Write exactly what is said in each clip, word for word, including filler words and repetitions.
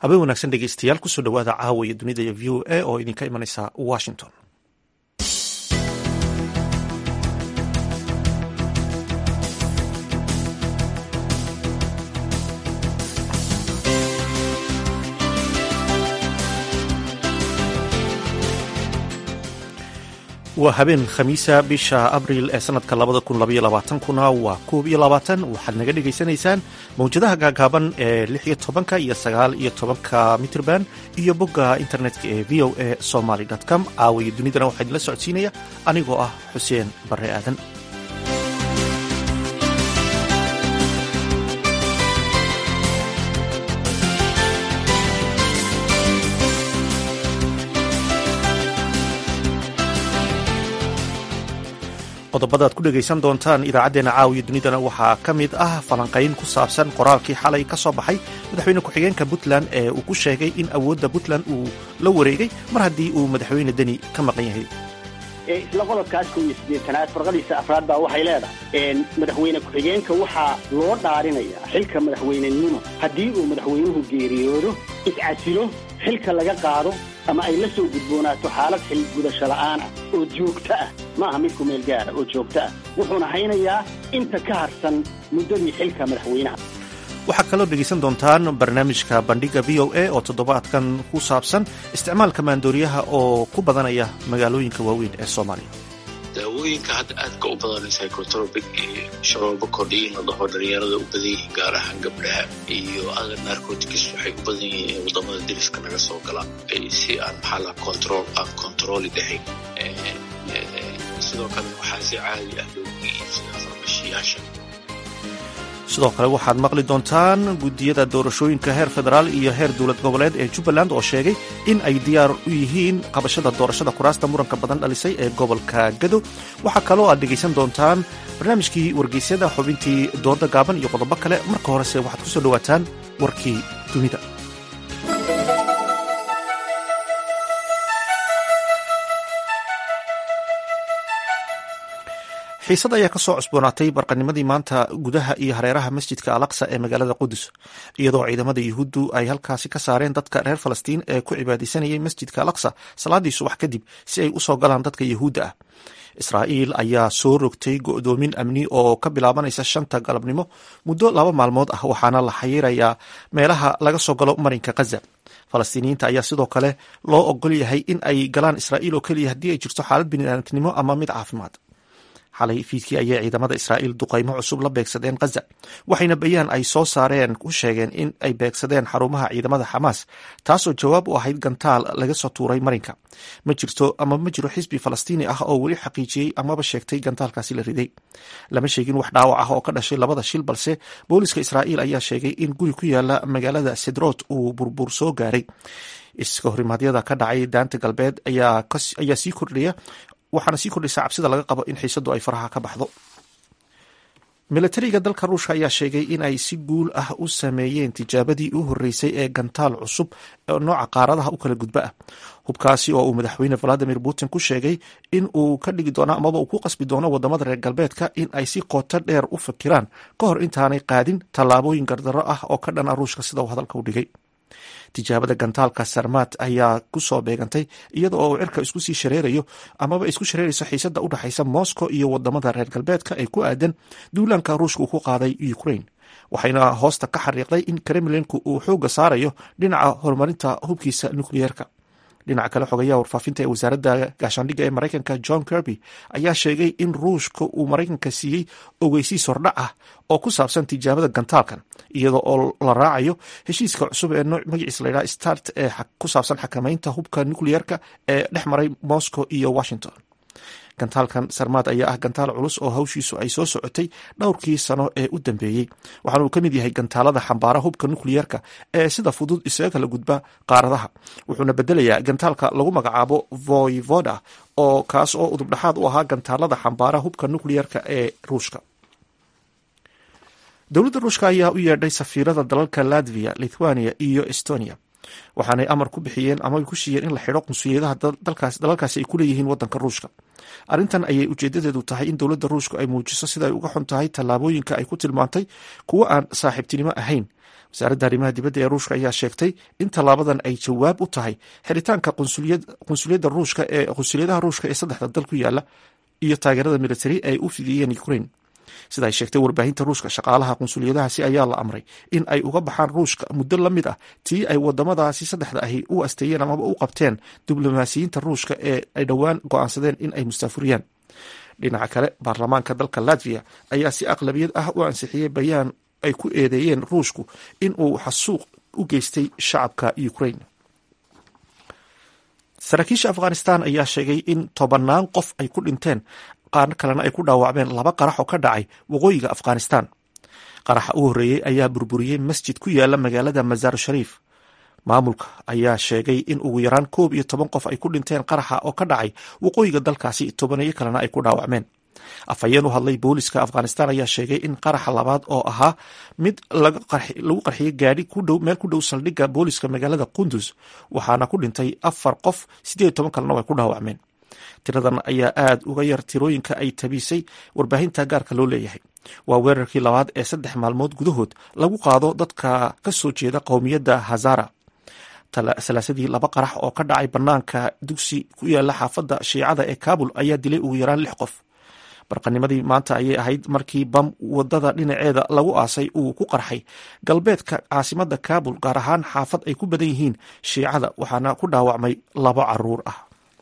habeen wanaagsan dhegeystayaal kusoo dhawaada caawa iyo dunida iyo v o a oo idinka imanaysa washington. waa habeen khamiisa bisha abriil ee sanadka labada kun labaiyo labaatankuna waa koob iyo labaatan waxaad naga dhegaysanaysaan mawjadaha gaagaaban ee lix iyo tobanka iyo sagaal iyo tobanka mitrban iyo bogga internetka ee v o a somaly com. caawa iyo dunidana waxaa idinla socodsiinaya anigoo ah xuseen barre aadan. qodobada aad ku dhegaysan doontaan idaacaddeenna caawiyo dunidana waxaa ka mid ah falanqayn ku saabsan qoraalkii xalay ka soo baxay madaxweyne ku-xigeenka puntland ee uu ku sheegay in awoodda puntland uu la wareegay mar haddii uu madaxweyne deni ka maqan yahay. isla qodobkaas kun iyo siddeetanaad farqadiisa afraad baa waxay leedahay madaxweyne ku-xigeenka waxaa loo dhaarinayaa xilka madaxweynenimo haddii uu madaxweynuhu geeriyoodo, iscasilo, xilka laga qaado ama ay la soo gudboonaato xaalad xil gudasho la'aan ah oo joogto ah, ma aha mid ku meel gaara oo joogto ah, wuxuuna haynayaa inta ka harsan muddadii xilka madaxweynaha. waxaa kaloo dhegaysan doontaan barnaamijka bandhiga v o a oo toddobaadkan ku saabsan isticmaalka maandooriyaha oo ku badanaya magaalooyinka waaweyn ee soomaaliya. daawooyinka hadda aadka u badan psychotropic iyo sharoobo kordhiin la dhaho dhalinyarada u badan yihiin, gaar ahaan gabdhaha, iyo other narcotics waxay u badan yihiin wadamada deriska naga soo gala si aan maxaa la control aan controli dhahayn. sidoo kale waxaa si caadi ah loogu iibsadaa farmashiyaasha. sidoo kale waxaad maqli doontaan guddiyada doorashooyinka heer federaal iyo heer dowlad goboleed ee jubbaland oo sheegay in ay diyaar u yihiin qabashada doorashada kuraasta muranka badan dhalisay ee gobolka gado. waxaa kaloo aad dhegaysan doontaan barnaamijkii wargeysyada, xubintii dooda gaaban iyo qodobo kale. marka horese waxaad ku soo dhowaataan warkii dunida. xiisad ayaa ka soo cusboonaatay barqanimadii maanta gudaha iyo hareeraha masjidka alaqsa ee magaalada qudus, iyadoo ciidamada yuhuuddu ay halkaasi ka saareen dadka reer falastiin ee ku cibaadaysanayay masjidka alaqsa salaadii subax kadib si ay u soo galaan dadka yuhuudda ah. israa'iil ayaa soo rogtay go'doomin amni oo ka bilaabanaysa shanta galabnimo muddo laba maalmood ah, waxaana la xayirayaa meelaha laga soo galo marinka khaza. falastiiniyiinta ayaa sidoo kale loo ogol yahay in ay galaan israa'iil oo keliya haddii ay jirto xaalad bini'aadamnimo ama mid caafimaad. xalay fiidkii ayay ciidamada israa'iil duqaymo cusub la beegsadeen khaza, waxayna bayaan ay soo saareen ku sheegeen in ay beegsadeen xarumaha ciidamada xamaas, taasoo jawaab u ahayd gantaal laga soo tuuray marinka. ma jirto ama ma jiro xisbi falastiini ah oo weli xaqiijiyey amaba sheegtay gantaalkaasi la riday. lama sheegin wax dhaawac ah oo ka dhashay labada shil, balse booliska israa'iil ayaa sheegay in guri ku yaala magaalada sidrood uu burbur soo gaaray. iska horimaadyada ka dhacay daanta galbeed ayaa sii kordhaya waxaana sii kordhaysa cabsida laga qabo in xiisadu ay faraha ka baxdo. milatariga dalka ruushka ayaa sheegay in ay si guul ah u sameeyeen tijaabadii u horreysay ee gantaal cusub oo nooca qaaradaha u kala gudba ah. hubkaasi oo uu madaxweyne valadimir putin ku sheegay in uu ka dhigi doono amaba uu ku qasbi doono wadamada reer galbeedka in ay si qoto dheer u fakiraan ka hor intaanay qaadin tallaabooyin gardarro ah oo ka dhan ah ruushka, sida uu hadalka u dhigay. tijaabada gantaalka sarmat ayaa ku soo beegantay iyada oo cirka isku sii shareerayo amaba isku shareerayso xiisada u dhaxaysa moscow iyo wadamada reer galbeedka ee ku aadan duulaanka ruushka uu ku qaaday ukraine, waxayna hoosta ka xariiqday in kremlinku uu xooga saarayo dhinaca horumarinta hubkiisa nukliyeerka. dhinaca kale, xogayaha warfaafinta ee wasaaradda gaashaandhigga ee maraykanka John Kirby ayaa sheegay in ruushka uu maraykanka siiyey ogeysiis hordhac ah oo ku saabsan tijaabada gantaalkan, iyada oo la raacayo heshiiska cusub ee magaciisa la yidhaha start ee ku saabsan xakamaynta hubka nukliyeerka ee dhex maray Moscow iyo Washington. gantaalkan sarmaad ayaa ah gantaal culus oo hawshiisu ay soo socotay dhowrkii sano ee u dambeeyey, waxaana uu ka mid yahay gantaalada xambaara hubka nukliyeerka ee sida fudud isaga kala gudba qaaradaha. wuxuuna bedelayaa gantaalka lagu magacaabo Voyvoda oo kaas oo udubdhaxaad u ahaa gantaalada xambaara hubka nukliyeerka ee ruushka. dowladda ruushka ayaa u yeedhay safiirada dalalka Latvia, Lithuania iyo Estonia waxaanay amar ku bixiyeen ama ay ku siiyeen in la xidho qunsuliyadaha dalalkaasi ay ku leeyihiin wadanka ruushka. arrintan ayay ujeedadeedu tahay in dowladda ruushka ay muujiso sida ay uga xun tahay tallaabooyinka ay ku tilmaantay kuwo aan saaxiibtinimo ahayn. wasaaradda arrimaha dibadda ee ruushka ayaa sheegtay in tallaabadan ay jawaab u tahay xiritaanka qunsuliyadda ruushka ee qunsuliyadaha ruushka ee saddexda dal ku yaala iyo taageerada militari ay u fidiyeen Ukraine. sida ay sheegtay warbaahinta ruushka, shaqaalaha qunsuliyadahaasi ayaa la amray in ay uga baxaan ruushka muddo la mid ah tii ay wadamadaasi saddexda ahi u asteeyeen amaba u qabteen diblomaasiyiinta ruushka ee ay dhowaan go'aansadeen in ay mustaafuriyaan. dhinaca kale, baarlamaanka dalka Latvia ayaa si aqlabiyad ah u ansixiyey bayaan ay ku eedeeyeen ruushku in uu xasuuq u geystay shacabka Ukraine. saraakiisha Afghanistan ayaa sheegay in tobanaan qof ay ku dhinteen, qaar kalena ay ku dhaawacmeen laba qarax oo ka dhacay waqooyiga Afghanistan. qaraxa u horreeyey ayaa burburiyey masjid ku yaala magaalada Mazar Sharif. maamulka ayaa sheegay in ugu yaraan koob iyo toban qof ay ku dhinteen qaraxa oo ka dhacay waqooyiga dalkaasi, tobaneeyo kalena ay ku dhaawacmeen. afhayeen u hadlay booliska Afghanistan ayaa sheegay in qaraxa labaad oo ahaa mid lagu qarxiyey gaadhi ku dhow meel ku dhow saldhigga booliska magaalada Qunduz, waxaana ku dhintay afar qof, sideed iyo toban kalena way ku dhaawacmeen. tiradan ayaa aad uga yar tirooyinka ay tabisay warbaahinta gaarka loo leeyahay. waa weerarkii labaad ee saddex maalmood gudahood lagu qaado dadka ka soo jeeda qowmiyadda Hazara. salaasadii laba qarax oo ka dhacay banaanka dugsi ku yaala xaafadda shiicada ee Kabul ayaa dilay ugu yaraan lix qof. barqanimadii maanta ayay ahayd markii bam wadada dhinaceeda lagu aasay uu ku qarxay galbeedka caasimadda Kabul, gaar ahaan xaafad ay ku badan yihiin shiicada, waxaana ku dhaawacmay labo caruur ah.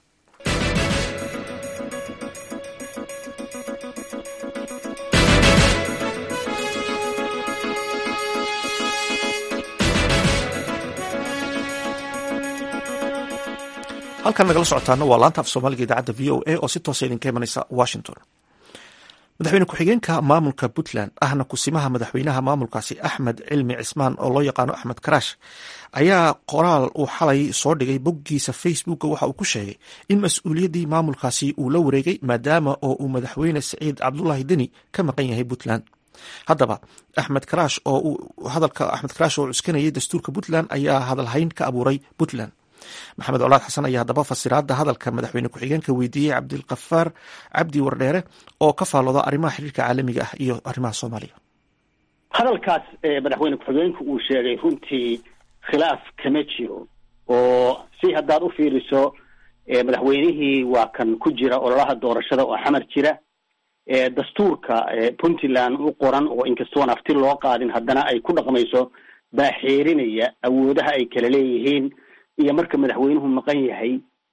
halkan nagala socotaana waa laanta af soomaaliga idaacadda v o a oo si toosa idinka imanaysa Washington. madaxweyne ku-xigeenka maamulka Puntland ahna kusimaha madaxweynaha maamulkaasi Axmed Cilmi Cismaan oo loo yaqaano Axmed Karaash ayaa qoraal uu xalay soo dhigay boggiisa Facebook waxa uu ku sheegay in mas-uuliyaddii maamulkaasi uu la wareegay maadaama oo uu madaxweyne Siciid Cabdulaahi Deni ka maqan yahay Puntland. haddaba Axmed Karaash oo uu hadalka Axmed Karaash oo cuskanayay dastuurka Puntland ayaa hadalhayn ka abuuray Puntland. maxamed colaad xasan ayaa haddaba fasiraada hadalka madaxweyne ku-xigeenka weydiiyey cabdilkafaar cabdi wardheere oo ka faalooda arrimaha xiriirka caalamiga ah iyo arrimaha Soomaaliya. hadalkaas madaxweyne ku-xigeenku uu sheegay runtii khilaaf kama jiro, oo si haddaad u fiiriso madaxweynihii waa kan ku jira ololaha doorashada oo xamar jira. dastuurka Puntland u qoran oo inkastoon afti loo qaadin haddana ay ku dhaqmayso baa xeerinaya awoodaha ay kala leeyihiin iyo marka madaxweynuhu maqan yahay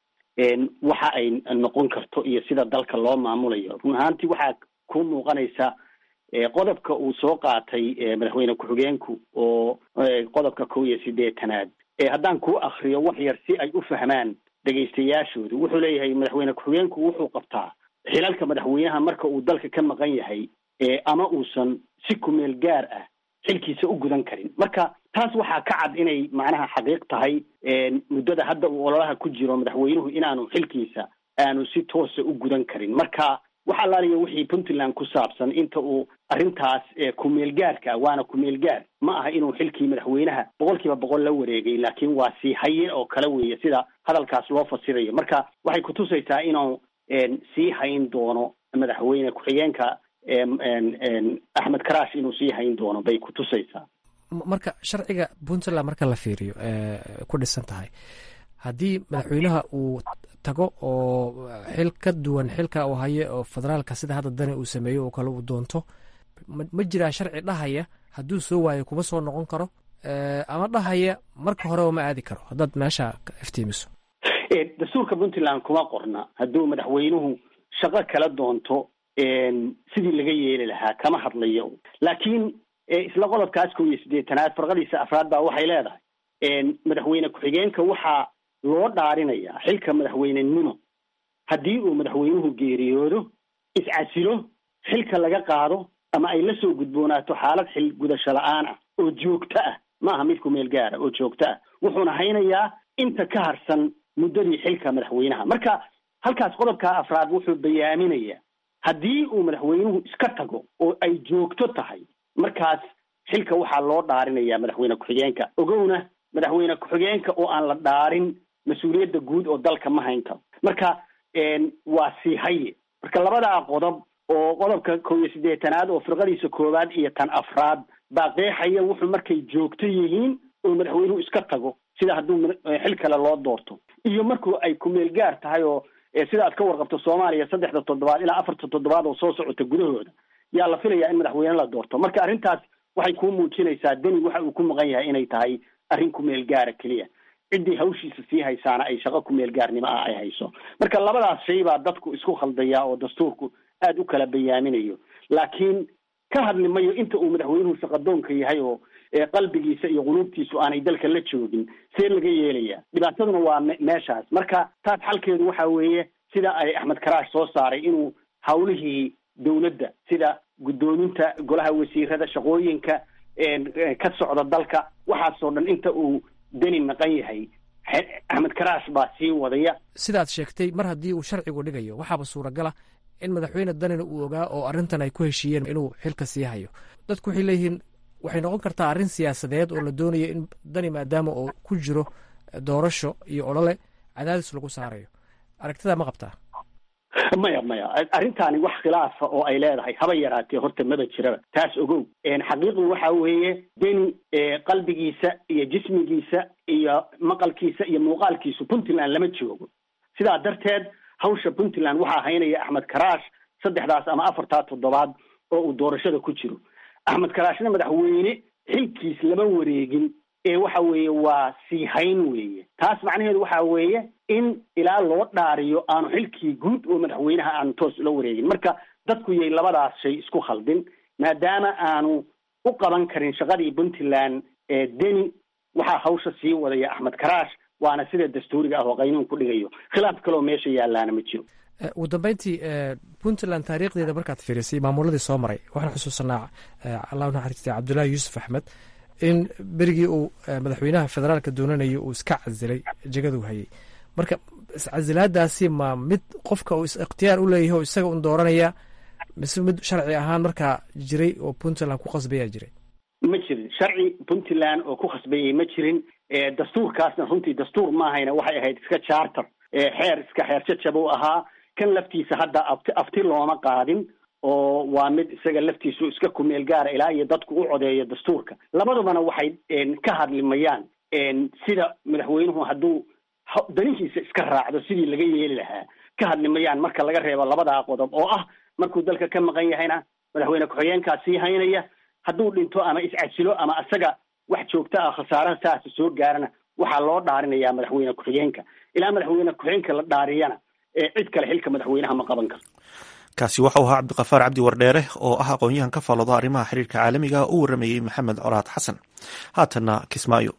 waxa ay noqon karto iyo sida dalka loo maamulayo. run ahaantii waxaa ku muuqanaysa qodobka uu soo qaatay madaxweyne ku-xigeenku oo qodobka kow iyo sideetanaad haddaan ku akriyo wax yar si ay u fahmaan dhegaystayaashoodu. wuxuu leeyahay madaxweyne ku-xigeenku wuxuu qabtaa xilalka madaxweynaha marka uu dalka ka maqan yahay ama uusan si kumeel gaar ah xilkiisa u gudan karin. marka taas waxaa ka cad inay macnaha xaqiiq tahay muddada hadda uu ololaha ku jiro madaxweynuhu inaanu xilkiisa aanu si toosa u gudan karin. marka waxa laaliya wixii Puntland ku saabsan inta uu arrintaas kumeel gaarka waana kumeel gaar ma aha inuu xilkii madaxweynaha boqolkiiba boqol la wareegay, laakiin waa si haye oo kala weeye sida hadalkaas loo fasirayo. marka waxay kutusaysaa inuu sii hayn doono madaxweyne ku-xigeenka Axmed Karaash inuu sii hayn doono bay kutusaysaa. marka sharciga Puntland marka la fiiriyo ku dhisan tahay, haddii madaxweynaha uu tago oo xil ka duwan xilka uu hayo oo federaalka sida hadda Dani uu sameeyo oo kale uu doonto, ma jiraa sharci dhahaya hadduu soo waayo kuma soo noqon karo, ama dhahaya marka horeba ma aadi karo? haddaad meesha iftiimiso. dastuurka Puntland kuma qorna hadduu madaxweynuhu shaqo kala doonto sidii laga yeeli lahaa kama hadlayo. laakiin isla qodobkaas kow iyo sideetanaad farqadiisa afraad baa waxay leedahay madaxweyne ku-xigeenka waxaa loo dhaarinayaa xilka madaxweynenimo haddii uu madaxweynuhu geeriyoodo, iscasilo, xilka laga qaado ama ay la soo gudboonaato xaalad xil gudasho la-aan ah oo joogto ah, maaha mid ku meel gaara oo joogto ah, wuxuuna haynayaa inta ka harsan muddadii xilka madaxweynaha. marka halkaas qodobkaa afraad wuxuu bayaaminayaa haddii uu madaxweynuhu iska tago oo ay joogto tahay, markaas xilka waxaa loo dhaarinayaa madaxweyne ku-xigeenka. ogowna madaxweyne ku-xigeenka oo aan la dhaarin mas-uuliyadda guud oo dalka ma hayn karo marka waa sii haye marka labadaa qodob oo qodobka kow iyo siddeetanaad oo firqadiisa koowaad iyo tan afraad baa qeexaya wuxuu markay joogto yihiin oo madaxweynuhu iska tago sida hadduu xil kale loo doorto iyo markuu ay kumeel gaar tahay oo sida aad ka warqabto soomaaliya saddexda toddobaad ilaa afarta toddobaad oo soo socota gudahooda yaa la filayaa in madaxweyne la doorto marka arrintaas waxay kuu muujinaysaa deni waxa uu ku maqan yahay inay tahay arrin kumeel gaara keliya ciddii hawshiisa sii haysaana ay shaqo kumeel gaarnimo ah ay hayso marka labadaas shay baa dadku isku khaldayaa oo dastuurku aada u kala bayaaminayo laakiin ka hadli mayo inta uu madaxweynuhu shaqadoonka yahay oo qalbigiisa iyo quluubtiisu aanay dalka la joogin see laga yeelayaa dhibaataduna waa meeshaas marka taas xalkeedu waxa weeye sida ay axmed karaash soo saaray inuu hawlihii dawladda sida guddoominta golaha wasiirada shaqooyinka ka socda dalka waxaasoo dhan inta uu deni maqan yahay axmed karaash baa sii wadaya sidaad sheegtay mar haddii uu sharcigu dhigayo waxaaba suuragala in madaxweyne danina uu ogaa oo arrintan ay ku heshiiyeen inuu xilka sii hayo dadku waxay leeyihiin waxay noqon kartaa arrin siyaasadeed oo la doonayo in dani maadaama oo ku jiro doorasho iyo olole cadaadis lagu saarayo aragtidaa ma qabtaa maya maya arrintaani wax khilaafa oo ay leedahay haba yaraatee horta maba jiraba taas ogow xaqiiqdu waxa weeye deni qalbigiisa iyo jismigiisa iyo maqalkiisa iyo muuqaalkiisu puntland lama joogo sidaa darteed hawsha puntland waxaa haynaya axmed karaash saddexdaas ama afartaa toddobaad oo uu doorashada ku jiro axmed karaashna madaxweyne xilkiis lama wareegin ee waxa weeye waa sii hayn weeye taas macnaheedu waxa weeye in ilaa loo dhaariyo aanu xilkii guud oo madaxweynaha aanu toos ula wareegin marka dadku yay labadaas shay isku khaldin maadaama aanu u qaban karin shaqadii puntland ee deni waxaa hawsha sii wadaya axmed karaash waana sida dastuuriga ah oo qaynuun ku dhigayo khilaaf kaloo meesha yaallaana ma jiro ugu dambeyntii puntland taariikhdeeda markaad fiirisay maamuladii soo maray waxaan xusuusanaa allah u naxariistay cabdullaahi yuusuf axmed in berigii uu madaxweynaha federaalka doonanayay uu iska casilay jegadu hayay marka iscasilaadaasi ma mid qofka uu ikhtiyaar u leeyahay oo isaga un dooranaya mise mid sharci ahaan markaa jiray oo puntland ku khasbayaa jiray ma jirin sharci puntland oo ku khasbayay ma jirin dastuurkaasna runtii dastuur maahayna waxay ahayd iska charter xeer iska xeer jajab u ahaa kan laftiisa hadda afti afti looma qaadin oo waa mid isaga laftiisu iska kumeel gaara ilaa iyo dadku u codeeyo dastuurka labadubana waxay ka hadlimayaan sida madaxweynuhu hadduu danihiisa iska raacdo sidii laga yeeli lahaa ka hadlimayaan marka laga reebo labadaa qodob oo ah markuu dalka ka maqan yahayna madaxweyne ku-xigeenkaa sii haynaya hadduu dhinto ama iscasilo ama isaga wax joogto ah khasaaraha saasa soo gaarana waxaa loo dhaarinayaa madaxweyne ku-xigeenka ilaa madaxweyne ku-xigeenka la dhaariyana cid kale xilka madaxweynaha ma qaban karto kaasi waxau ahaa cabdiqafaar cabdi wardheere oo ah aqoon-yahan ka faallooda arrimaha xiriirka caalamiga u waramayey maxamed colaad xasan haatanna kismaayo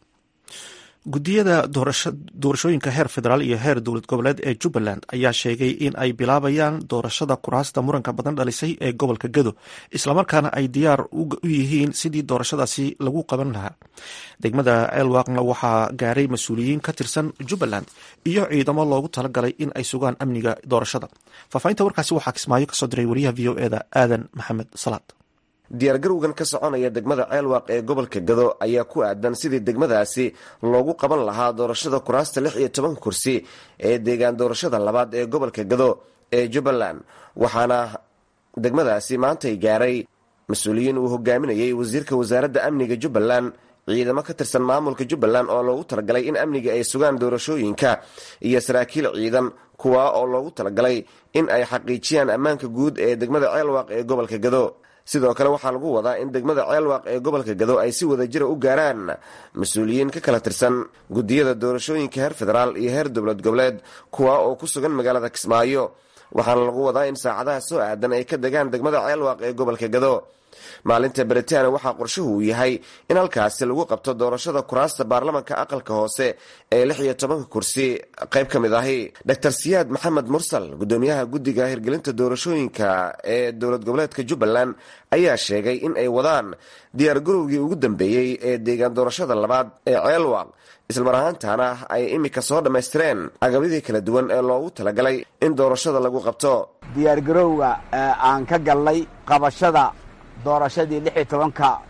guddiyada doorashooyinka heer federaal iyo heer dowlad goboleed ee jubbaland ayaa sheegay in ay bilaabayaan doorashada kuraasta muranka badan dhalisay ee gobolka gado islamarkaana ay diyaar u yihiin sidii doorashadaasi lagu qaban lahaa degmada ceelwaaqna waxaa gaaray mas-uuliyiin ka tirsan jubbaland iyo ciidamo loogu talagalay in ay sugaan amniga doorashada faahfaahinta warkaasi waxaa kismaayo kasoo diray wariyaha v o eda aadan maxamed salaad diyaargarowgan ka soconaya degmada ceelwaaq ee gobolka gado ayaa ku aadan sidii degmadaasi loogu qaban lahaa doorashada kuraasta lix iyo toban kursi ee deegaan doorashada labaad ee gobolka gado ee jubbaland waxaana degmadaasi maantay gaaray mas-uuliyiin uu hogaaminayay wasiirka wasaaradda amniga jubbaland ciidamo ka tirsan maamulka jubbaland oo loogu talagalay in amniga ay sugaan doorashooyinka iyo saraakiil ciidan kuwaa oo loogu talagalay in ay xaqiijiyaan ammaanka guud ee degmada ceelwaaq ee gobolka gado sidoo kale waxaa lagu wadaa in degmada ceelwaaq ee gobolka gado ay si wada jira u gaaraan mas-uuliyiin ka kala tirsan guddiyada doorashooyinka heer federaal iyo heer dowlad goboleed kuwa oo ku sugan magaalada kismaayo waxaana lagu wadaa in saacadaha soo aadan ay ka degaan degmada ceelwaaq ee gobolka gado maalinta beritaana waxaa qorshuhu uu yahay in halkaasi lagu qabto doorashada kuraasta baarlamanka aqalka hoose ee lix iyo tobanka kursi qayb ka mid ahi doctor siyaad maxamed mursal gudoomiyaha guddiga hirgelinta doorashooyinka ee dowlad goboleedka jubbaland ayaa sheegay in ay wadaan diyaargarowgii ugu dambeeyey ee deegaan doorashada labaad ee ceelwaaq islamar ahaantaana ay imika soo dhammaystireen agabyadii kala duwan ee loogu talagalay in doorashada lagu qabto diyaargarowga aan ka galnay qabashada doorashadii lix iyo tobanka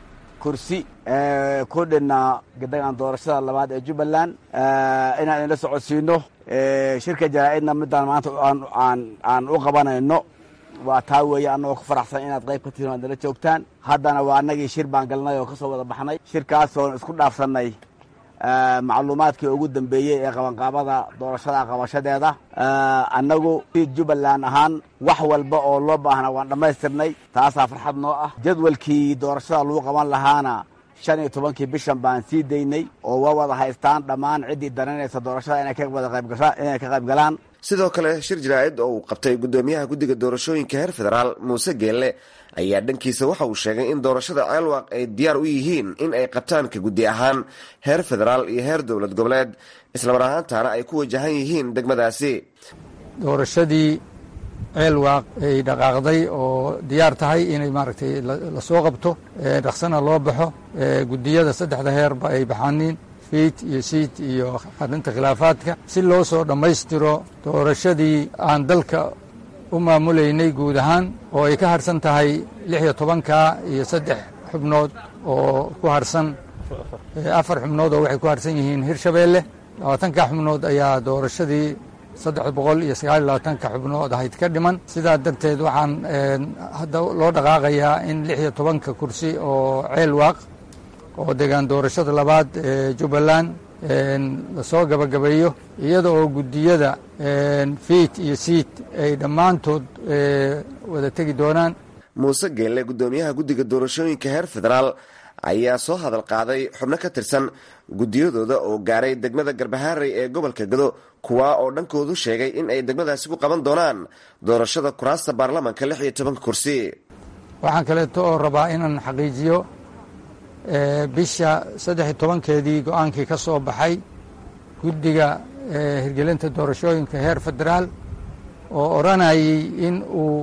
kursi ku dhinaa deegaan doorashada labaad ee jubbaland inaan idinla socodsiino shirka jaraa'idna midaan maanta aan u qabanayno waa taa weeye annagoo ku faraxsan inaad qayb ka tihiin o ad nala joogtaan haddana waa annagii shir baan galnay oo ka soo wada baxnay shirkaasoon isku dhaafsannay macluumaadkii ugu dambeeyey ee qabanqaabada doorashada qabashadeeda annagu si jubbaland ahaan wax walba oo loo baahna waan dhammaystirnay taasaa farxad noo ah jadwalkii doorashada lagu qaban lahaana shan iyo tobankii bishan baan sii daynay oo waa wada haystaan dhammaan ciddii daranaysa doorashada inay ka wada qaybinay ka qayb galaan sidoo kale shir jaraa'id oo uu qabtay guddoomiyaha guddiga doorashooyinka heer federaal muuse geelle ayaa dhankiisa waxa uu sheegay in doorashada ceelwaaq ay diyaar u yihiin in ay qabtaan ka guddi ahaan heer federaal iyo heer dowlad goboleed islamar ahaantaana ay ku wajahan yihiin degmadaasi doorashadii ceelwaaq ay dhaqaaqday oo diyaar tahay inay maaragtay lasoo qabto dhaqsana loo baxo guddiyada saddexda heerba ay baxaaniin fiid iyo siid iyo arrinta khilaafaadka si loo soo dhammaystiro doorashadii aan dalka u maamulaynay guud ahaan oo ay ka harsan tahay lix iyo tobanka iyo saddex xubnood oo ku harsan afar xubnood oo waxay ku harsan yihiin hirshabeelle labaatanka xubnood ayaa doorashadii saddex boqol iyo sagaal iyo labaatanka xubnood ahayd ka dhiman sidaa darteed waxaan hadda loo dhaqaaqayaa in lix iyo tobanka kursi oo ceelwaaq oo deegaan doorashada labaad ee jubbaland lasoo gabagabeeyo iyada oo guddiyada fiid iyo siid ay dhammaantood wada tegi doonaan muuse geelle guddoomiyaha guddiga doorashooyinka heer federaal ayaa soo hadal qaaday xubno ka tirsan guddiyadooda oo gaaray degmada garbahaarey ee gobolka gado kuwaa oo dhankoodu sheegay in ay degmadaasi ku qaban doonaan doorashada kuraasta baarlamanka lix iyo tobanka kursi waxaan kaleeto oo rabaa inaan xaqiijiyo bisha saddex iyo tobankeedii go-aankii ka soo baxay guddiga hirgelinta doorashooyinka heer federaal oo odhanayay in uu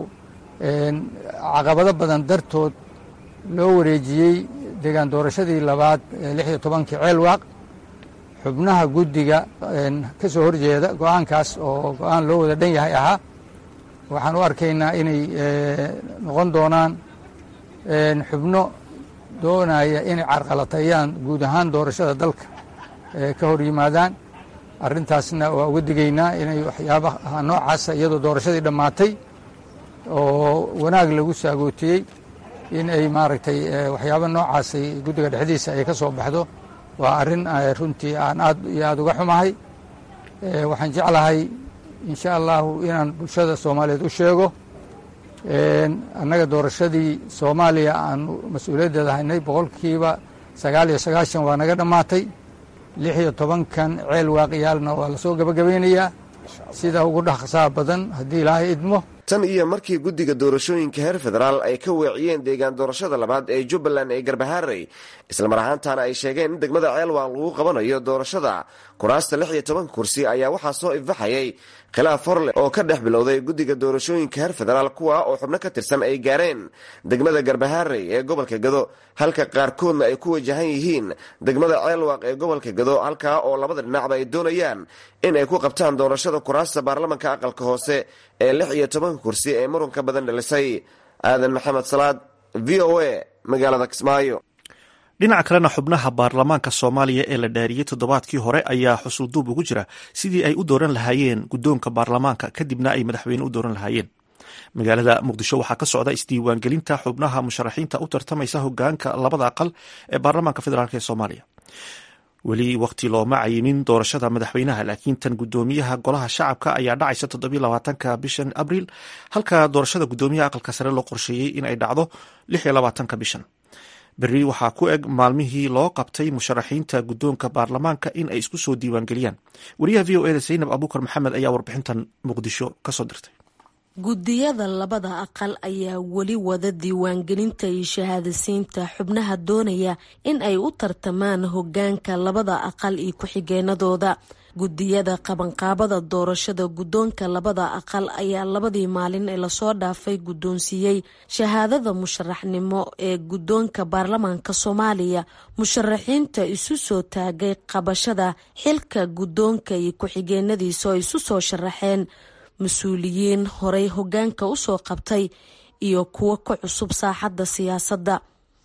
caqabado badan dartood loo wareejiyey deegaan doorashadii labaad ee lix iyo tobankii ceelwaaq xubnaha guddiga ka soo horjeeda go-aankaas oo go-aan loo wada dhan yahay ahaa waxaan u arkaynaa inay noqon doonaan xubno doonaya inay carqalateeyaan guud ahaan doorashada dalka ka hor yimaadaan arrintaasna waa uga digaynaa inay waxyaabaha noocaasa iyadoo doorashadii dhammaatay oo wanaag lagu saagootiyey in ay maaragtay waxyaaba noocaasay guddiga dhexdiisa ay ka soo baxdo waa arrin runtii aan aad iyo aada uga xumahay waxaan jeclahay insha allahu inaan bulshada soomaaliyeed u sheego annaga doorashadii soomaaliya aan mas-uuliyaddeeda haynay boqolkiiba sagaal iyo sagaashan waa naga dhammaatay lix iyo tobankan ceel waaqiyaalna waa lasoo gabagabeynayaa sida ugu dhaqsaa badan haddii ilaahay idmo tan iyo markii guddiga doorashooyinka heer federaal ay ka weeciyeen deegaan doorashada labaad ee jubbaland ee garbahaarey islamar ahaantaana ay sheegeen in degmada ceelwaaq lagu qabanayo doorashada kuraasta lix iyo tobanka kursi ayaa waxaa soo ifbaxayay khilaaf horleh oo ka dhex bilowday guddiga doorashooyinka heer federaal kuwa oo xubno ka tirsan ay gaareen degmada garbahaarey ee gobolka gado halka qaarkoodna ay ku wajahan yihiin degmada ceelwaaq ee gobolka gado halkaa oo labada dhinacba ay doonayaan in ay ku qabtaan doorashada kuraasta baarlamanka aqalka hoose ee lix iyo tobanka kursi ee murunka badan dhalisay aadan maxamed salaad v o a magaalada kismaayo dhinaca kalena xubnaha baarlamaanka soomaaliya ee la dhaariyey toddobaadkii hore ayaa xusulduub ugu jira sidii ay u dooran lahaayeen guddoonka baarlamaanka kadibna ay madaxweyne u dooran lahaayeen magaalada muqdisho waxaa ka socda isdiiwaangelinta xubnaha musharaxiinta u tartamaysa hogaanka labada aqal ee baarlamaanka federaalk ee soomaaliya weli waqti looma cayimin doorashada madaxweynaha laakiin tan guddoomiyaha golaha shacabka ayaa dhacaysa toddobiyo labaatanka bishan abriil halka doorashada guddoomiyaha aqalka sare loo qorsheeyey in ay dhacdo lix iyo labaatanka bishan berri waxaa ku eg maalmihii loo qabtay musharaxiinta guddoonka baarlamaanka in ay isku soo diiwaangeliyaan wariyaha v o eda zaynab abuukar maxamed ayaa warbixintan muqdisho kasoo dirtay guddiyada labada aqal ayaa weli wada diiwaangelinta iyo shahaadasiinta xubnaha doonaya in ay u tartamaan hogaanka labada aqal iyo ku-xigeenadooda guddiyada qabanqaabada doorashada guddoonka labada aqal ayaa labadii maalin ee lasoo dhaafay guddoonsiiyey shahaadada musharaxnimo ee guddoonka baarlamaanka soomaaliya musharaxiinta isu soo taagay qabashada xilka guddoonka iyo ku-xigeenadiisa oo isu soo sharaxeen mas-uuliyiin horey hogaanka usoo qabtay iyo kuwo ka cusub saaxadda siyaasadda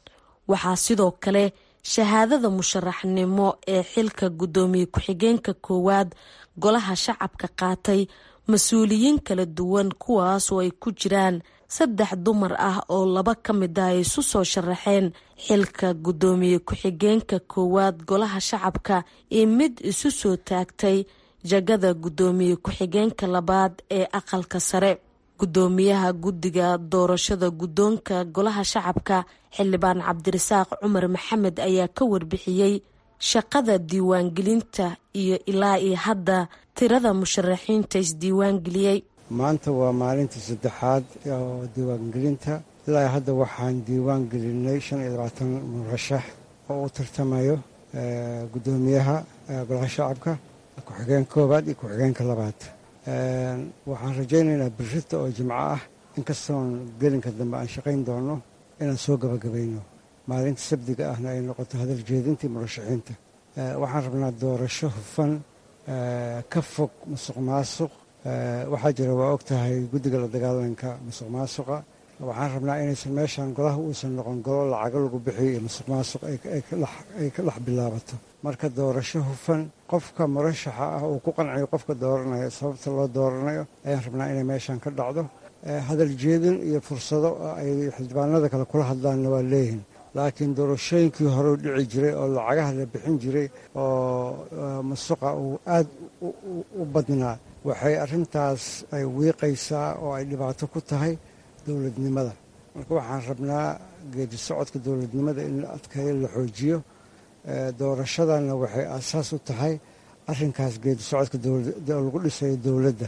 waxaa sidoo kale shahaadada musharaxnimo ee xilka guddoomiye ku-xigeenka koowaad golaha shacabka qaatay mas-uuliyiin kala duwan kuwaas oo ay ku jiraan saddex dumar ah oo laba ka mid ah ay isu soo sharaxeen xilka guddoomiye ku-xigeenka koowaad golaha shacabka iyo mid isu soo taagtay jagada guddoomiye ku-xigeenka labaad ee aqalka sare. guddoomiyaha guddiga doorashada guddoonka golaha shacabka xildhibaan cabdirasaaq cumar maxamed ayaa ka warbixiyey shaqada diiwaangelinta iyo ilaa iyo hadda tirada musharaxiinta isdiiwaangeliyey. maanta waa maalintii saddexaad oo diiwaangelinta. ilaa hadda waxaan diiwaan gelinay shan iyo labaatan murashax oo u tartamayo guddoomiyaha golaha shacabka ku-xigeenka koowaad iyo ku-xigeenka labaad. waxaan rajaynaynaa birrita oo jimco ah inkastoon gelinka dambe aan shaqayn doono inaan soo gabagabayno. maalinta sabdiga ahna ay noqoto hadal jeedintii murashaxiinta. waxaan rabnaa doorasho hufan ka fog musuq maasuq. waxaa jira waa og tahay guddiga la dagaalanka musuq maasuqa. waxaan rabnaa inaysan meeshaan golaha uusan noqon golo lacago lagu bixiyo iyo musuq maasuq ay ka dhex bilaabato. marka doorasho hufan qofka murashaxa ah uu ku qanciyo qofka dooranayo sababta loo dooranayo ayaan rabnaa inay meeshaan ka dhacdo. hadal jeedin iyo fursado ay xildhibaanada kale kula hadlaanna waa leeyihin. laakiin doorashooyinkii hore u dhici jiray oo lacagaha la bixin jiray oo musuqa uu aad u badnaa waxay arrintaas ay wiiqaysaa oo ay dhibaato ku tahay dowladnimada. marka waxaan rabnaa geedi socodka dowladnimada in la adkeeyo la xoojiyo. doorashadana waxay aasaas u tahay arrinkaas geedi socodka oo lagu dhisayo dowladda.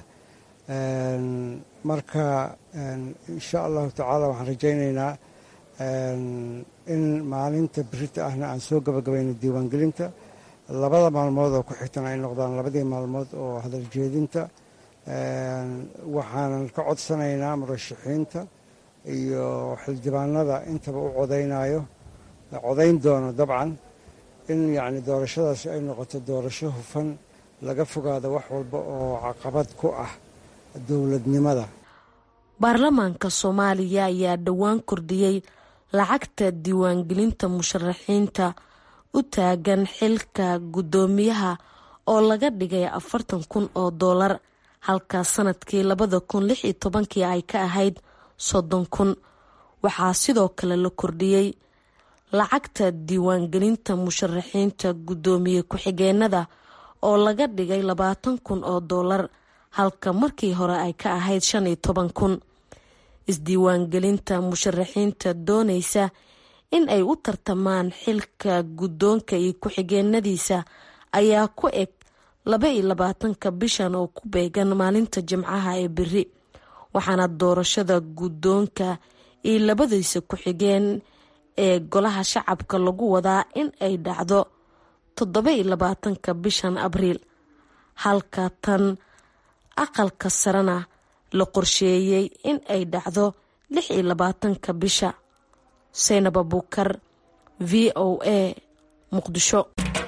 marka insha allahu tacaala waxaan rajaynaynaa in maalinta birita ahna aan soo gabagabayno diiwaangelinta. labada maalmood oo ku xigtana ay noqdaan labadii maalmood oo hadal jeedinta. waxaanan ka codsanaynaa murashaxiinta iyo xildhibaanada intaba u codaynayo codayn doono dabcan in yacni doorashadaasi ay noqoto doorasho hufan laga fogaado wax walba oo caqabad ku ah dowladnimada. baarlamaanka soomaaliya ayaa dhowaan kordhiyey lacagta diiwaangelinta musharaxiinta u taagan xilka guddoomiyaha oo laga dhigay afartan kun oo doolar halka sanadkii labada kun lix iyo tobankii ay ka ahayd soddon kun. waxaa sidoo kale la kordhiyey lacagta diiwaangelinta musharaxiinta guddoomiye ku-xigeenada oo laga dhigay labaatan kun oo doolar halka markii hore ay ka ahayd shan iyo toban kun. isdiiwaangelinta musharaxiinta doonaysa in ay u tartamaan xilka guddoonka iyo ku-xigeenadiisa ayaa ku eg laba iyo labaatanka bishan oo ku beegan maalinta jimcaha ee beri. waxaana doorashada guddoonka iyo labadiisa ku-xigeen ee golaha shacabka lagu wadaa in ay dhacdo toddoba iyo labaatanka bishan abriil halka tan aqalka sarena la qorsheeyey in ay dhacdo lix iyo labaatanka bisha. Saynab Abuukar, v o a, Muqdisho.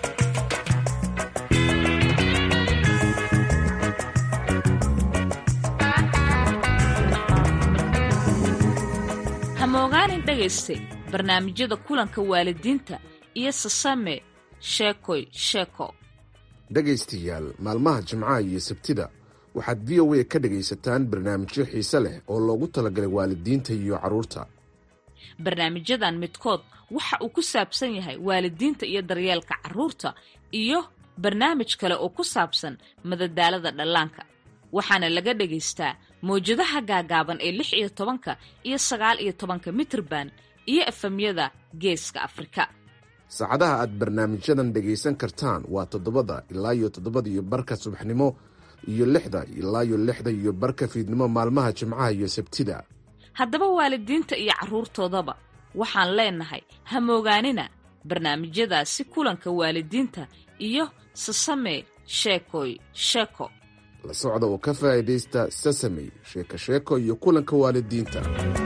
hamogaanin dhagaystay barnaamijyada kulanka waalidiinta iyo sasame sheekoy sheeko. dhegaystayaal maalmaha jimcaha iyo sabtida waxaad v o a ka dhagaysataan barnaamijyo xiise leh oo loogu talagalay waalidiinta iyo carruurta. barnaamijyadan midkood waxa uu ku saabsan yahay waalidiinta iyo daryeelka carruurta iyo barnaamij kale oo ku saabsan madadaalada dhallaanka. waxaana laga dhagaystaa mawjadaha gaagaaban ee lix iyo tobanka iyo sagaal iyo tobanka mitirban iyo efamyada geeska Afrika. saacadaha aad barnaamijyadan dhagaysan kartaan waa toddobada ilaa iyo toddobada iyo barka subaxnimo iyo lixda ilaa iyo lixda iyo barka fiidnimo maalmaha jimcaha iyo sabtida. haddaba waalidiinta iyo carruurtoodaba waxaan leenahay hamoogaanina barnaamijyadaasi kulanka waalidiinta iyo sasame sheekoy sheeko. la socda oo ka faa'iidaysta sasame sheeko sheeko iyo kulanka waalidiinta.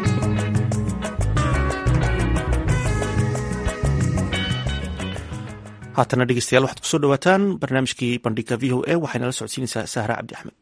haatana dhegeystayaal waxaad kusoo dhawaataan barnaamijkii bandhiga v o a waxayna la socodsiinaysaa sahra cabdi axmed.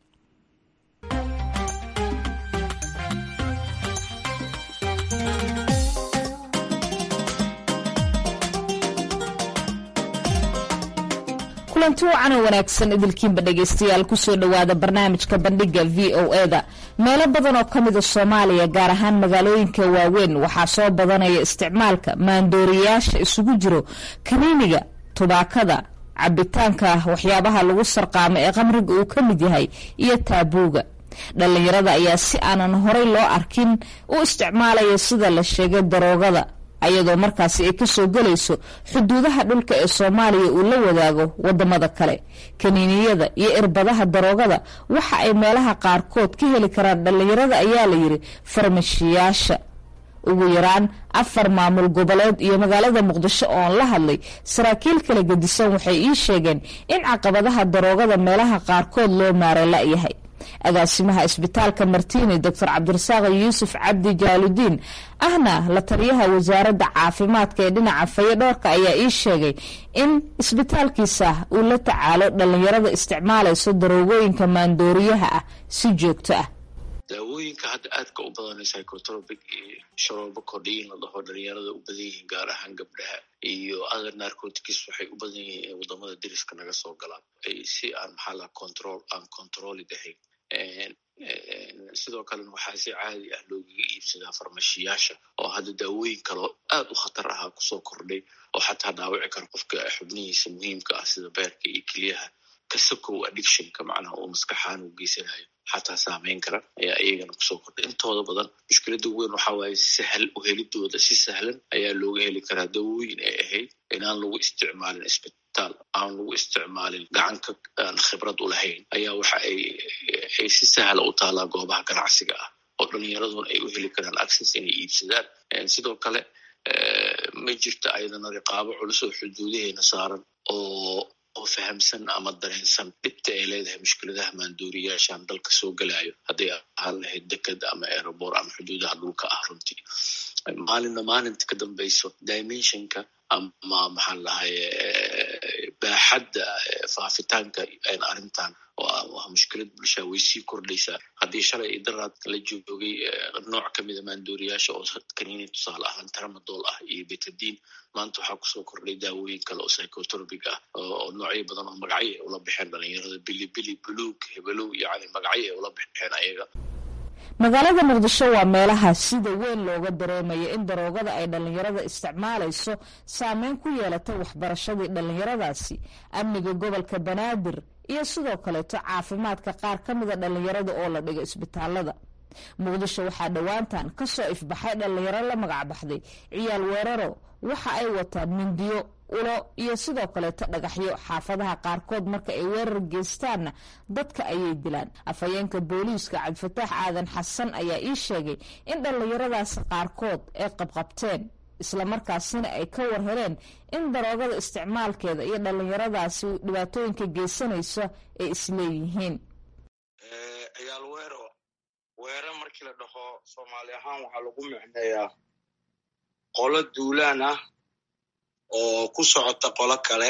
kulanti wacan oo wanaagsan idilkiinba dhegaystayaal kusoo dhowaada barnaamijka bandhiga v o eda meelo badan oo ka mida soomaaliya gaar ahaan magaalooyinka waaweyn waxaa soo badanaya isticmaalka maandooriyaasha isugu jiro kaniiniga tubaakada cabitaanka waxyaabaha lagu sarqaamo ee qamriga uu ka mid yahay iyo taabuuga dhalinyarada ayaa si aanan horey loo arkin u isticmaalaya sida la sheegay daroogada ayadoo markaasi ay kasoo gelayso xuduudaha dhulka ee Soomaaliya uu la wadaago wadamada kale kaniiniyada iyo irbadaha daroogada waxa ay meelaha qaarkood ka heli karaan dhalinyarada ayaa la yiri farmashiyaasha ugu yaraan afar maamul goboleed iyo magaalada Muqdisho oo la hadlay saraakiil kala gedisan waxay ii sheegeen in caqabadaha daroogada meelaha qaarkood loo maaray la yahay agaasimaha isbitaalka Martini Doctor Cabdirasaaq Yuusuf Cabdi Jaaluddin ahna la taliyaha wasaaradda caafimaadka ee dhinaca fayadhowrka ayaa ii sheegay in isbitaalkiisa uu la tacaalo dhalinyarada isticmaalayso daroogooyinka maandooriyaha ah si joogto ah daawooyinka hadda aadka u badan psychotropic iyo sharoobo codeine la dhaho dhalinyarada u badan yihiin gaar ahaan gabdhaha iyo other narcotics waxay u badan yihiin wadamada deriska naga soo galaan si aan maxaa la control aan controli dahayn sidoo kale waxaa si caadi ah loogaga iibsadaa farmashiyaasha oo hadda daawooyin kale oo aad u khatar ah kusoo kordhay oo xataa dhaawici kara qofka xubnihiisa muhiimka ah sida beerka iyo keliyaha kasakow addictionka macnaha oo maskaxaan u geysanayo xataa saameyn kara ayaa iyagana kusoo kordhay intooda badan mushkilada weyn waxaa waaye sahal u helidooda si sahlan ayaa looga heli karaa daawooyin ay ahayd inaan lagu isticmaalin isbitaal aan lagu isticmaalin gacanka aan khibrad u lahayn ayaa waxa ay ay si sahla u taalaa goobaha ganacsiga ah oo dhalinyaraduna ay u heli karaan access inay iibsadaan sidoo kale ma jirta ayadana riqaabo culus oo xuduudaheena saaran oo oo fahamsan ama dareensan dhibta ay leedahay mushkiladaha maandooriyaashan dalka soo galayo hadday ahaan lahayd deked ama aeroboor ama xuduudaha dhulka ah runtii maalinna maalinta ka dambayso dimensionka ama maxaan lahay baaxadda faafitaanka aan arrintan waa mushkilad bulshaa way sii kordhaysaa haddii shalay idaraad la joogay nooc ka mida maandooriyaasha oo kaniini tusaale ahaan tramadol ah iyo betadine maanta waxaa kusoo kordhay daawooyin kale oo psychotropic ah oo noocyo badan oo magacyo ay ula baxeen dhalinyarada bilibili buluug hebelow yani magacyo ay ula baxeen ayaga magaalada Muqdisho waa meelaha sida weyn looga dareemayo in daroogada ay dhalinyarada isticmaalayso saameyn ku yeelatay waxbarashadii dhalinyaradaasi amniga gobolka Banaadir iyo sidoo kale caafimaadka qaar ka mid ah dhalinyarada oo la dhigo isbitaalada Muqdisho waxaa dhawaantan ka soo ifbaxay dhalinyaro la magac baxday ciyaal weeraro waxa ay wataan mindiyo ulo iyo sidoo kale dhagaxyo xaafadaha qaarkood marka ay weerar geystaan dadka ayay dilaan afayeenka booliiska Cabdifataax Aadan Xasan ayaa ii sheegay in dhalinyaradaas qaarkood ay qabqabteen isla markaasina ay ka warheleen in daroogada isticmaalkeeda iyo dhalinyaradaasi dhibaatooyinka geysanayso ay isleeyihiin ee ciyaal weero weero markii la dhaho Soomaali ahaan waxa lagu micneeyaa qolo duulaan ah oo ku socota qolo kale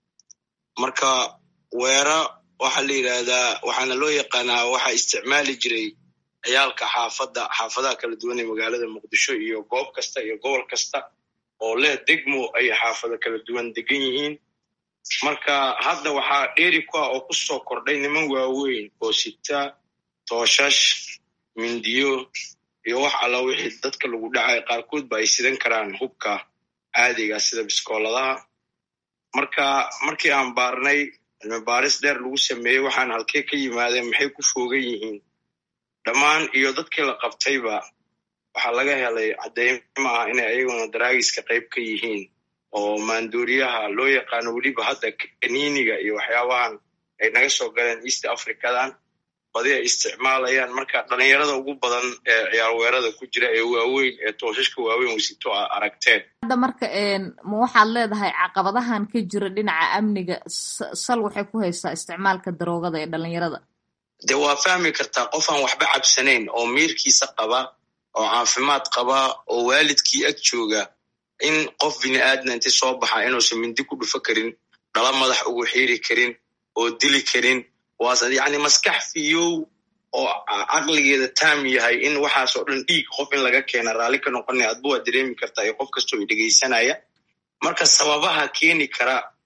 marka weera waxa la yiraahdaa waxaana loo yaqaanaa waxa isticmaali jiray ciyaalka xaafada xaafadaha kala duwan ee magaalada Muqdisho iyo goob kasta iyo gobol kasta oo leh degmo ay xaafado kala duwan degan yihiin marka hadda waxaa dheeri ku ah oo ku soo kordhay niman waaweyn oo sita tooshash mindiyo iyo wax alla wixii dadka lagu dhacay qaarkood ba ay sidan karaan hubka caadiga sida biskooladaha marka markii aan baarnay cilmi baaris dheer lagu sameeyey waxaan halkee ka yimaadeen maxay ku foogan yihiin dhammaan iyo dadkii la qabtayba waxaa laga helay cadeymo ah inay ayaguna daraagiska qayb ka yihiin oo maandooriyaha loo yaqaano weliba hadda kaniiniga iyo waxyaabahan ay naga soo galeen east africadan badi ay isticmaalayaan marka dhalinyarada ugu badan ee ciyaar weerada ku jira ee waaweyn ee tooshashka waaweyn wisito aragteen hadda marka een ma waxaad leedahay caqabadahan ka jira dhinaca amniga sal waxay ku haysaa isticmaalka daroogada ee dhalinyarada de waa fahmi kartaa qof aan waxba cabsanayn oo miirkiisa qaba oo caafimaad qaba oo waalidkii ag jooga in qof bini aadna intii soo baxa inuusan mindi ku dhufo karin dhala madax ugu xiiri karin oo dili karin waas yani maskax fiyow oo aqligeeda taam yahay in waxaas oo dhan dhiig qof in laga keena raali ka noqonay adbu waa dareemi kartaa iyo qof kastoo dhegeysanaya marka sababaha keeni kara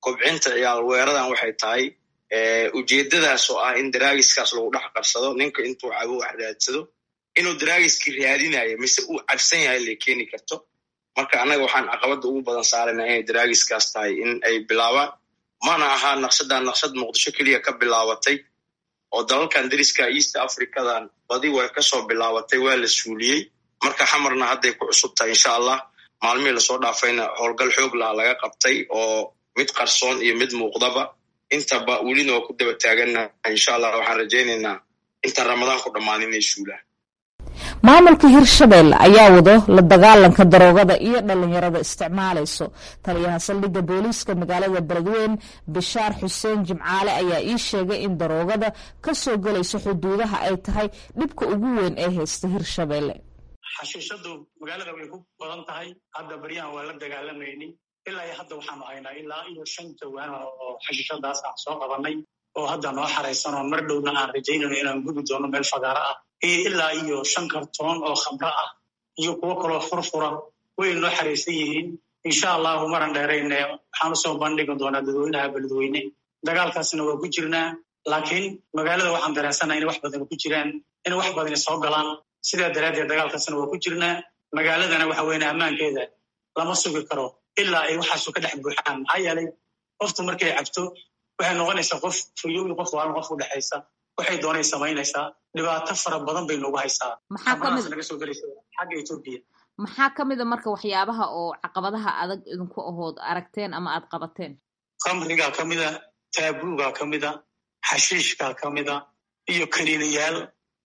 kobcinta ciyaal weeradan waxay tahay ujeedadaas oo ah in daraagiskaas lagu dhex qarsado ninka intuu cabo wax raadsado inuu daraagiskii raadinayo mise uu cabsan yahay lay keeni karto marka annaga waxaan caqabadda ugu badan saarayna inay daraagiskaas tahay in ay bilaabaan mana ahaa naqshadan naqshad muqdisho keliya ka bilaabatay oo dalalkan dariska east africadan badi way kasoo bilaabatay waa la suuliyey marka xamarna hadday ku cusub tahay insha allah maalmihii lasoo dhaafayna howlgal xoog laha laga qabtay oo mid qarsoon iyo mid muuqdaba intaba welina waa ku daba taaganna insha allah waxaan rajaynaynaa intaan ramadaan ku dhammaan inay suulaan maamulka hirshabelle ayaa wado la dagaalanka daroogada iyo dhalinyarada isticmaalayso taliyaha saldhigga booliiska magaalada beledweyne bishaar xuseen jimcaale ayaa ii sheegay in daroogada ka soo galayso xuduudaha ay tahay dhibka ugu weyn ee haysta hirshabelle xashiishadu magaalada way ku badan tahay hadda baryahan waa la dagaalamayni ilaa iyo hadda waxaanu haynaa ilaa iyo shan jawaan oo xashiishadaas aan soo qabanay oo hadda noo xaraysan oo mar dhowna aan rajaynayno inaan gubi doono meel fagaaro ah iyo ilaa iyo shan kartoon oo khamro ah iyo kuwo kaloo furfura way noo xaraysan yihiin insha allahu maran dheerayne waxaan usoo bandhigi doonaa dadweynaha beledweyne dagaalkaasna waa ku jirnaa laakiin magaalada waxaan dareensanaha in wax badan ku jiraan in wax badani soo galaan sidaa daraaddeed dagaalkaasna waa ku jirnaa magaaladana waxa weyne ammaankeeda lama sugi karo ilaa ay waxaasu ka dhex buuxaan maxaa yeelay qoftu markay cabto waxay noqonaysaa qof fuyowi qof waalan qof u dhexaysa waxay doonay samaynaysaa dhibaato fara badan bay noogu haysaa naga soo gelaysa xagga etoobiya maxaa ka mida marka waxyaabaha oo caqabadaha adag idinku ahood aragteen ama aad qabateen khamrigaa ka mida taabuugaa ka mida xashiishkaa ka mida iyo kaniiniyaal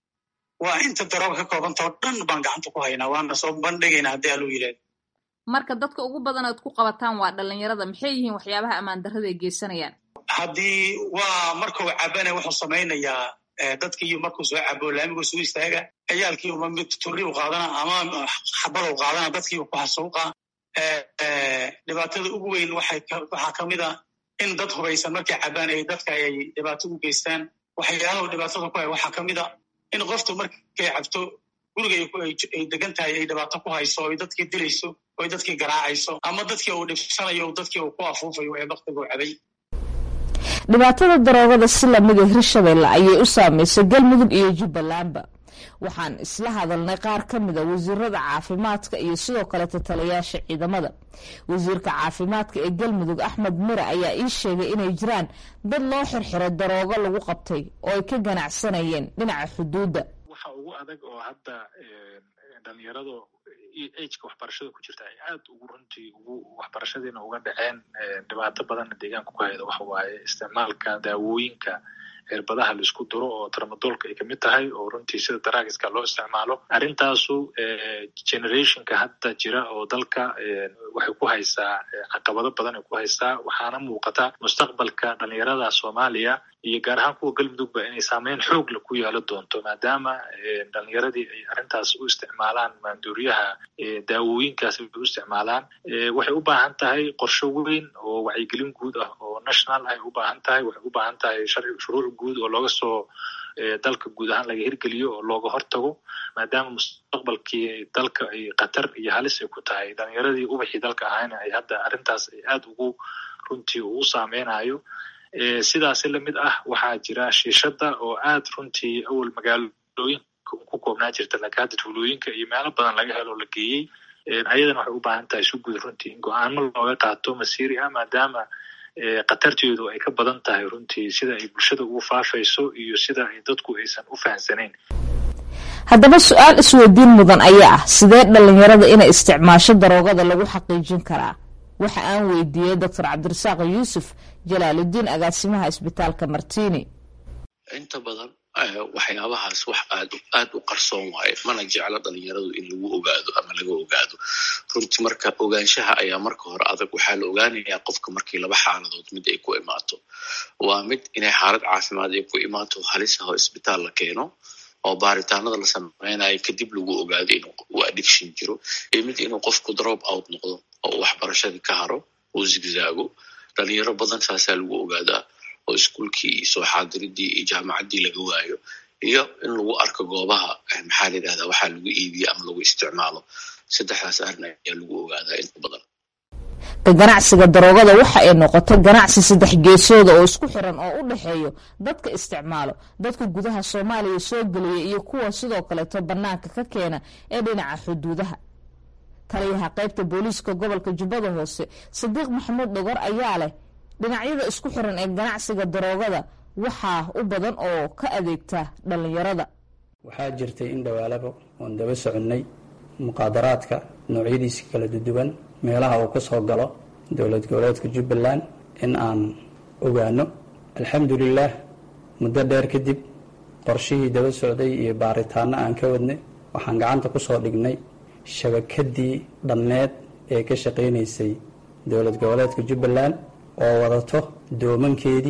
waa inta darooga ka koobantao dhan baan gacanta ku haynaa waana soo bandhigaynaa haddii aluu yidhaahdo marka dadka ugu badan oad ku qabataan waa dhalinyarada maxay yihiin waxyaabaha ammaan darrada ay geysanayaan haddii waa markuu cabana wuxuu samaynayaa dadkiiyo markuu soo cabo laamiguu soo istaaga ciyaalkii uma mid turri u qaadana ama xabada u qaadana dadkii ku xasuuqa dhibaatada ugu weyn waxaa ka mid a in dad hubaysan markay cabaan ay dadka ay dhibaato u geystaan waxyaalaha dhibaatada ku hay waxaa ka mid a in qoftu markay cabto guriga ay degan tahay ay dhibaato ku hayso oy dadkii dilayso oy dadkii garaacayso ama dadkii uu dhibsanayo dadkii uu ku afuufayo ee baktiga u cabay dhibaatada daroogada si lamida hirshabelle ayay u saameysay galmudug iyo jubbalandba waxaan isla hadalnay qaar ka mida wasiirada caafimaadka iyo sidoo kaleeta taliyaasha ciidamada wasiirka caafimaadka ee galmudug axmed mire ayaa ii sheegay inay jiraan dad loo xirxiro daroogo lagu qabtay oo ay ka ganacsanayeen dhinaca xuduudda waxa ugu adag oo hadda dhalinyarada ageka waxbarashada ku jirta ay aad ugu runtii ugu waxbarashadiina uga dhaceen dhibaato badanna deegaanka ku hayda waxa waaye isticmaalka daawooyinka cirbadaha la isku duro oo tramadolka ay kamid tahay oo runtii sida daraagiska loo isticmaalo arrintaasu generationka hadda jira oo dalka waxay ku haysaa caqabado badan ay ku haysaa waxaana muuqata mustaqbalka dhalinyarada soomaaliya iyo gaar ahaan kuwa galmudugba inay saameyn xoog la ku yeelo doonto maadaama dhalinyaradii ay arrintaas u isticmaalaan maanduuriyaha daawooyinkaas ay u isticmaalaan waxay u baahan tahay qorshe weyn oo wacyigelin guud ah oo national ay u baahan tahay waxay u baahan tahay shuruuc guud oo looga soo dalka guud ahaan laga hirgeliyo oo looga hortago maadaama mustaqbalkii dalka ay khatar iyo halis ay ku tahay dhalinyaradii ubaxii dalka ahayna ay hadda arrintaas ay aad ugu runtii u saameynayo sidaasi lamid ah waxaa jira shiishada oo aad runtii awal magaalooyinka ku koobnaa jirta laakiin hadda tuulooyinka iyo meelo badan laga helo la geeyey ayadana waxay u baahan tahay si guud runtii in go-aano looga qaato masiiri ah maadaama khatarteedu ay ka badan tahay runtii sida ay bulshada ugu faafayso iyo sida ay dadku aysan u fahamsanayn haddaba su-aal isweydiin mudan ayaa ah sidee dhalinyarada inay isticmaasho daroogada lagu xaqiijin karaa waxa aan weydiiyey doctor cabdirasaaq yuusuf jalaaludiin agaasimaha isbitaalka martini inta badan waxyaabahaas wax aad aad u qarsoon waaye mana jeclo dhalinyaradu in lagu ogaado ama laga ogaado runtii marka ogaanshaha ayaa marka hore adag waxaa la ogaanayaa qofka markii laba xaaladood mid ay ku imaato waa mid inay xaalad caafimaad ay ku imaato halis ah oo isbitaal la keeno oo baaritaanada la sameynayo kadib lagu ogaado inuu uu addiction jiro iyo mid inuu qofku drop out noqdo oo waxbarashadii ka haro uu zigzaago dhalinyaro badan saasaa lagu ogaadaa oo iskuulkii iyo soo xaadiridii iyo jaamacaddii laga waayo iyo in lagu arko goobaha maxaa la yidhahdaa waxaa lagu iibiyo ama lagu isticmaalo saddexdaas arrin ayaa lagu ogaadaa inta badan ka ganacsiga daroogada waxa ay noqotay ganacsi saddex geesooda oo isku xiran oo u dhexeeyo dadka isticmaalo, dadka gudaha Soomaaliya soo geliya iyo kuwa sidoo kaleeto banaanka ka keena ee dhinaca xuduudaha. taliyaha qaybta booliiska gobolka Jubbada Hoose Sadiq Maxamuud Dhogor ayaa leh dhinacyada isku xiran ee ganacsiga daroogada waxaa u badan oo ka adeegta dhalinyarada. waxaa jirtay in dhawaalaba oon daba soconay muqaadaraadka noocyadiisa kala duwan meelaha uu ka soo galo dowlad goboleedka Jubbaland in aan ogaano. alxamdulillaah muddo dheer kadib qorshihii daba socday iyo baaritaano aan ka wadnay waxaan gacanta ku soo dhignay shabakadii dhammeed ee ka shaqaynaysay dowlad goboleedka Jubbaland oo wadato doomankeedii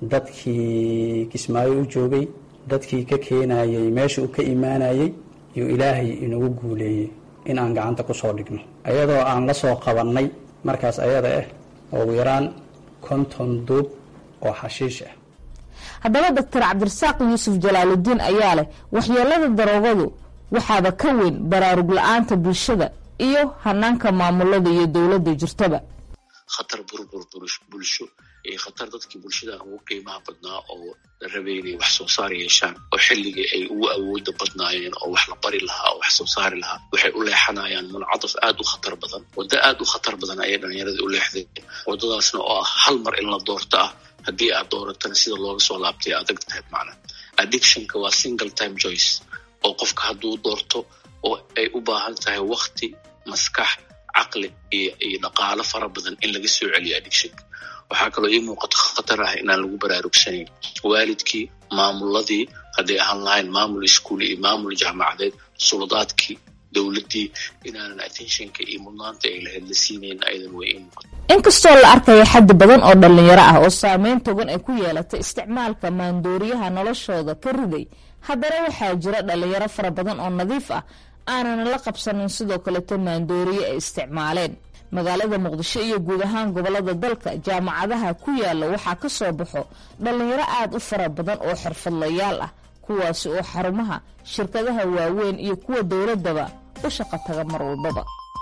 dadkii Kismaayo u joogay dadkii ka keenayay meesha uu ka imaanayay iyo ilaahay inagu guuleeyay in aan gacanta ku soo dhigno ayadoo aan la soo qabannay markaas ayada ah oo yaraan konton duub oo xashiish ah. haddaba Dr. Cabdirasaaq Yuusuf Jalaaludiin ayaa leh waxyeelada daroogadu waxaaba ka weyn baraarug la'aanta bulshada iyo hanaanka maamulada iyo dowladda jirtaba. khatar burbur bulsho ee khatar dadkii bulshada ugu qiimaha badnaa oo la rabay inay wax soo saar yeeshaan oo xilligii ay ugu awooda badnaayeen oo wax la bari lahaa oo wax soo saari lahaa waxay u leexanayaan muncadas aad u khatar badan wada aad u khatar badan ayay dhalinyarada u leexdeen wadadaasna oo ah hal mar in la doorto ah haddii aad dooratana sida looga soo laabtay adag tahay macna addictionka waa single time choice oo qofka hadduu doorto oo ay u baahan tahay waqti maskax caqli iyo dhaqaale fara badan in laga soo celiyo addiction waxaa kaloo ii muuqato khatar ah inaan lagu baraarugsanayn waalidkii maamuladii hadday ahaan lahayn maamul iskuul iyo maamul jaamacadeed suladaadkii dowladdii inaanan attentionka iyo mudnaanta ay lahayd la siinayn ayadan way ii muuqato. inkastoo la arkayo xaddi badan oo dhalinyaro ah oo saameyn togan ay ku yeelatay isticmaalka maandooriyaha noloshooda ka riday haddana waxaa jira dhalinyaro fara badan oo nadiif ah aanan la qabsanin sidoo kaleeto maandooriye ay isticmaaleen. magaalada Muqdisho iyo guud ahaan gobolada dalka jaamacadaha ku yaala waxaa ka soo baxo dhalinyaro aad u fara badan oo xirfadlayaal ah kuwaasi oo xarumaha shirkadaha waaweyn iyo kuwa dowladaba u shaqo taga mar walbaba.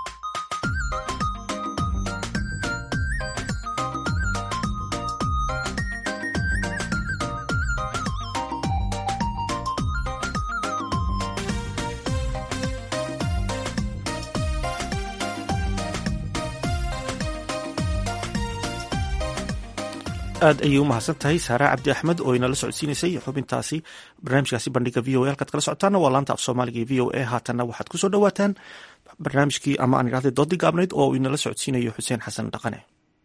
aad ayay u mahadsan tahay Saara Cabdi Axmed oo inala socodsiinaysay xubintaasi barnaamijkaasi bandhiga V O A halkaad kala socotaana waa laanta af Soomaaliga ee V O A. haatanna waxaad ku soo dhawaataan barnaamijkii ama aan idhahday doodii gaabnayd oo inala socodsiinayo Xuseen Xasan Dhaqane.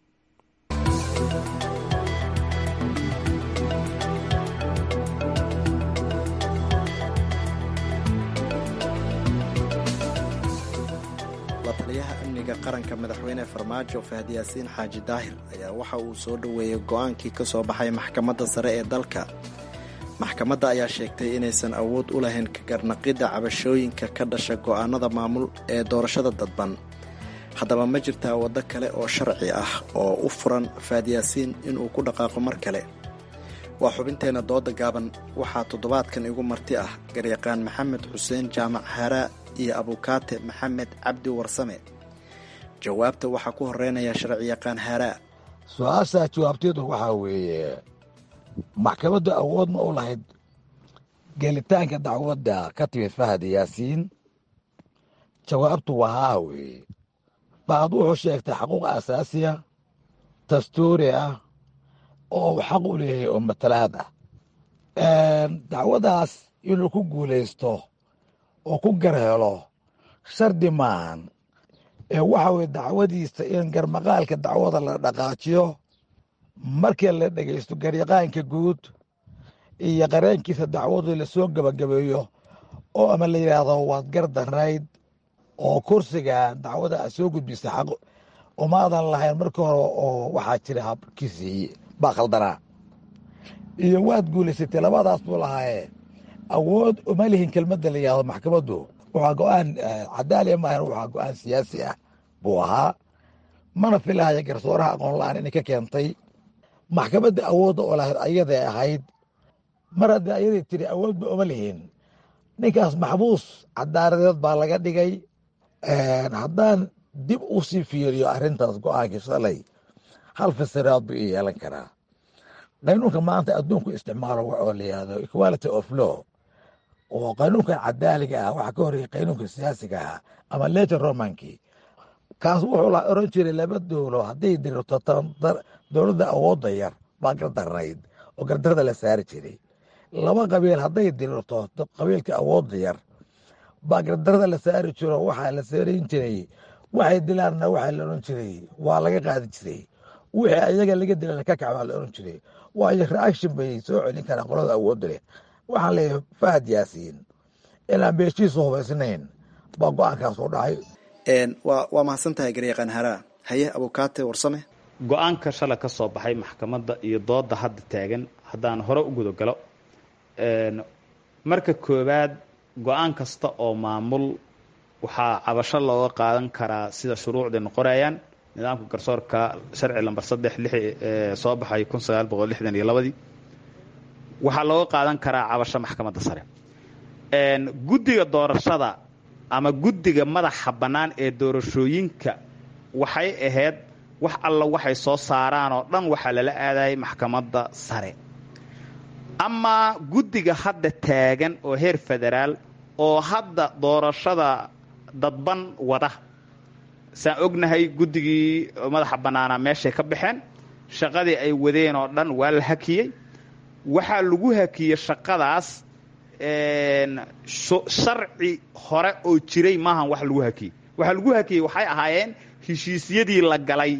amniga qaranka madaxweyne farmaajo Fahdi Yaasiin Xaaji Daahir ayaa waxa uu soo dhoweeyey go'aankii ka soo baxay maxkamadda sare ee dalka. maxkamadda ayaa sheegtay inaysan awood u lahayn ka garnaqidda cabashooyinka ka dhasha go'aanada maamul ee doorashada dadban. haddaba ma jirtaa waddo kale oo sharci ah oo u furan Fahdi Yaasiin inuu ku dhaqaaqo mar kale? waa xubinteenna dooda gaaban. waxaa toddobaadkan igu marti ah garyaqaan maxamed xuseen jaamac haraa iyo abukaate maxamed cabdi warsame. jawaabta waxaa ku horeynaya sharciyaqaan haraa. su-aashaa jawaabteedu waxaa weeye maxkamaddu awood ma u lahayd gelitaanka dacwadda ka timid Fahdi Yaasiin? jawaabtu waa haa weeye. bacd wuxuu sheegtay xaquuq asaasiya dastuuri ah oo uu xaq u leeyahay oo matalaad ah. dacwadaas inuu ku guulaysto oo ku garhelo shardi maahan ee waxa weye dacwadiisa in garmaqaalka dacwada la dhaqaajiyo markii la dhegaysto garyaqaanka guud iyo qareenkiisa dacwadu lasoo gabagabeeyo oo ama la yidhaahdo waad gardarayd oo kursiga dacwada a soo gudbisa xaq umaadan lahayn markii hore oo waxaa jira habkiisii baa khaldanaa iyo waad guulaysatay labadaas buu lahaaye awood uma lihin kelmadda la yidhahdo maxkamaddu waxaa go-aan cadaaliya maahan waxaa go-aan siyaasi ah buu ahaa. mana filahaya garsooraha aqoon la-aan inay ka keentay maxkamadda awoodda oo lahayd ayaday ahayd. mar haddii ayaday tiri awoodba uma lihin ninkaas maxbuus cadaaradeed baa laga dhigay. haddaan dib u sii fiiriyo arrintaas go-aankii shalay hal fasiraad buu i yeelan karaa. qaynuunka maanta adduunku isticmaalo waxoo la yihahdo equality of law oo qaynuunkan cadaaliga ah waxaa ka horreeyay qaynuunka siyaasiga ah ama leter romankii. kaas wuxuu la oran jiray laba dowlo hadday dirto dowladda awoodda yar baa gardarnayd oo gardarada la saari jiray. laba qabiil hadday dirto qabiilka awoodda yar baa gardarada la saari jiro waxaa la saarayn jiray waxay dilaanna waxaa la oran jiray waa laga qaadi jiray wixii ayaga laga dilana ka kac baa la oran jiray waayo reaction bay soo celin karaan qolada awoodda leh. waxaan leeyahay Fahad Yaasiin inaan beeshiisu hubaysnayn baa go-aankaas u dhacay. waa mahadsan tahay garyaqaan haraa. haye abukaate warsame. go-aanka shala ka soo baxay maxkamadda iyo dooda hadda taagan haddaan hore u gudagalo marka koowaad go-aan kasta oo maamul waxaa cabasho looga qaadan karaa sida shuruucdeenu qorayaan nidaamka garsoorka sharci lambar saddex lix ee soo baxay kun sagaal boqol lixdan iyo labadii waxaa looga qaadan karaa cabasho maxkamadda sare. guddiga doorashada ama guddiga madaxa bannaan ee doorashooyinka waxay ahayd wax alla waxay soo saaraan oo dhan waxaa lala aadayay maxkamadda sare. amaa guddiga hadda taagan oo heer federaal oo hadda doorashada dadban wada saan ognahay guddigii madaxa bannaana meeshay ka baxeen shaqadii ay wadeen oo dhan waa la hakiyey. waxaa lagu hakiyey shaqadaas sharci hore oo jiray maahan wax lagu hakiyey. waxaa lagu hakiyey waxay ahaayeen heshiisyadii la galay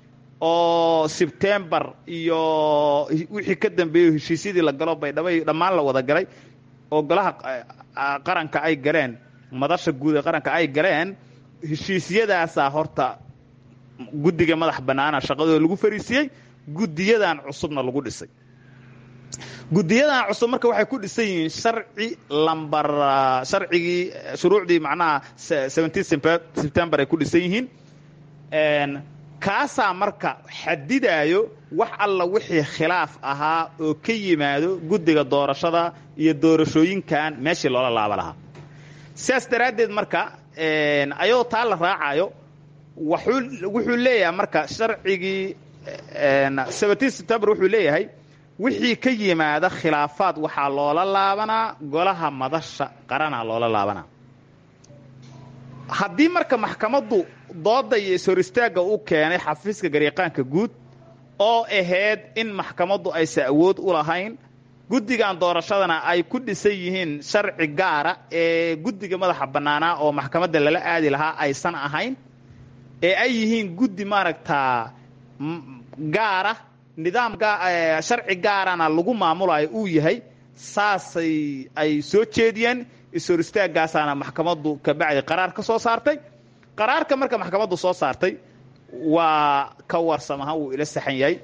oo sebtembar iyo wixii ka dambeeyey heshiisyadii la galo baydhabo dhammaan la wada galay oo golaha qaranka ay galeen madasha guud ee qaranka ay galeen. heshiisyadaasaa horta guddiga madax bannaana shaqadooda lagu fariisiyey guddiyadan cusubna lagu dhisay. guddiyadan cusub marka waxay ku dhisan yihiin sharci lambar sharcigii shuruucdii macnaha seventeen September ay ku dhisan yihiin. kaasaa marka xadidaayo wax alla wixii khilaaf ahaa oo ka yimaado guddiga doorashada iyo doorashooyinkan meeshii loola laaba lahaa. sidaas daraaddeed marka ayadoo taa la raacayo wuxuu leeyahay marka sharcigii seventeen September wuxuu leeyahay wixii ka yimaada khilaafaad waxaa loola laabanaa golaha madasha qaranaa loola laabanaa. haddii marka maxkamaddu dooda iyo is-hor istaagga u keenay xafiiska garyaqaanka guud oo ahayd in maxkamaddu aysan awood u lahayn guddigan doorashadana ay ku dhisan yihiin sharci gaara ee guddiga madaxa bannaanaa oo maxkamadda lala aadi lahaa aysan ahayn ee ay yihiin guddi maaragtaa gaara nidaam sharci gaarana lagu maamulayo uu yahay saasay ay soo jeediyeen. is-hor istaagaasaana maxkamaddu kabacdi qaraar ka soo saartay. qaraarka marka maxkamaddu soo saartay waa ka warsamaha wuu ila saxan yahay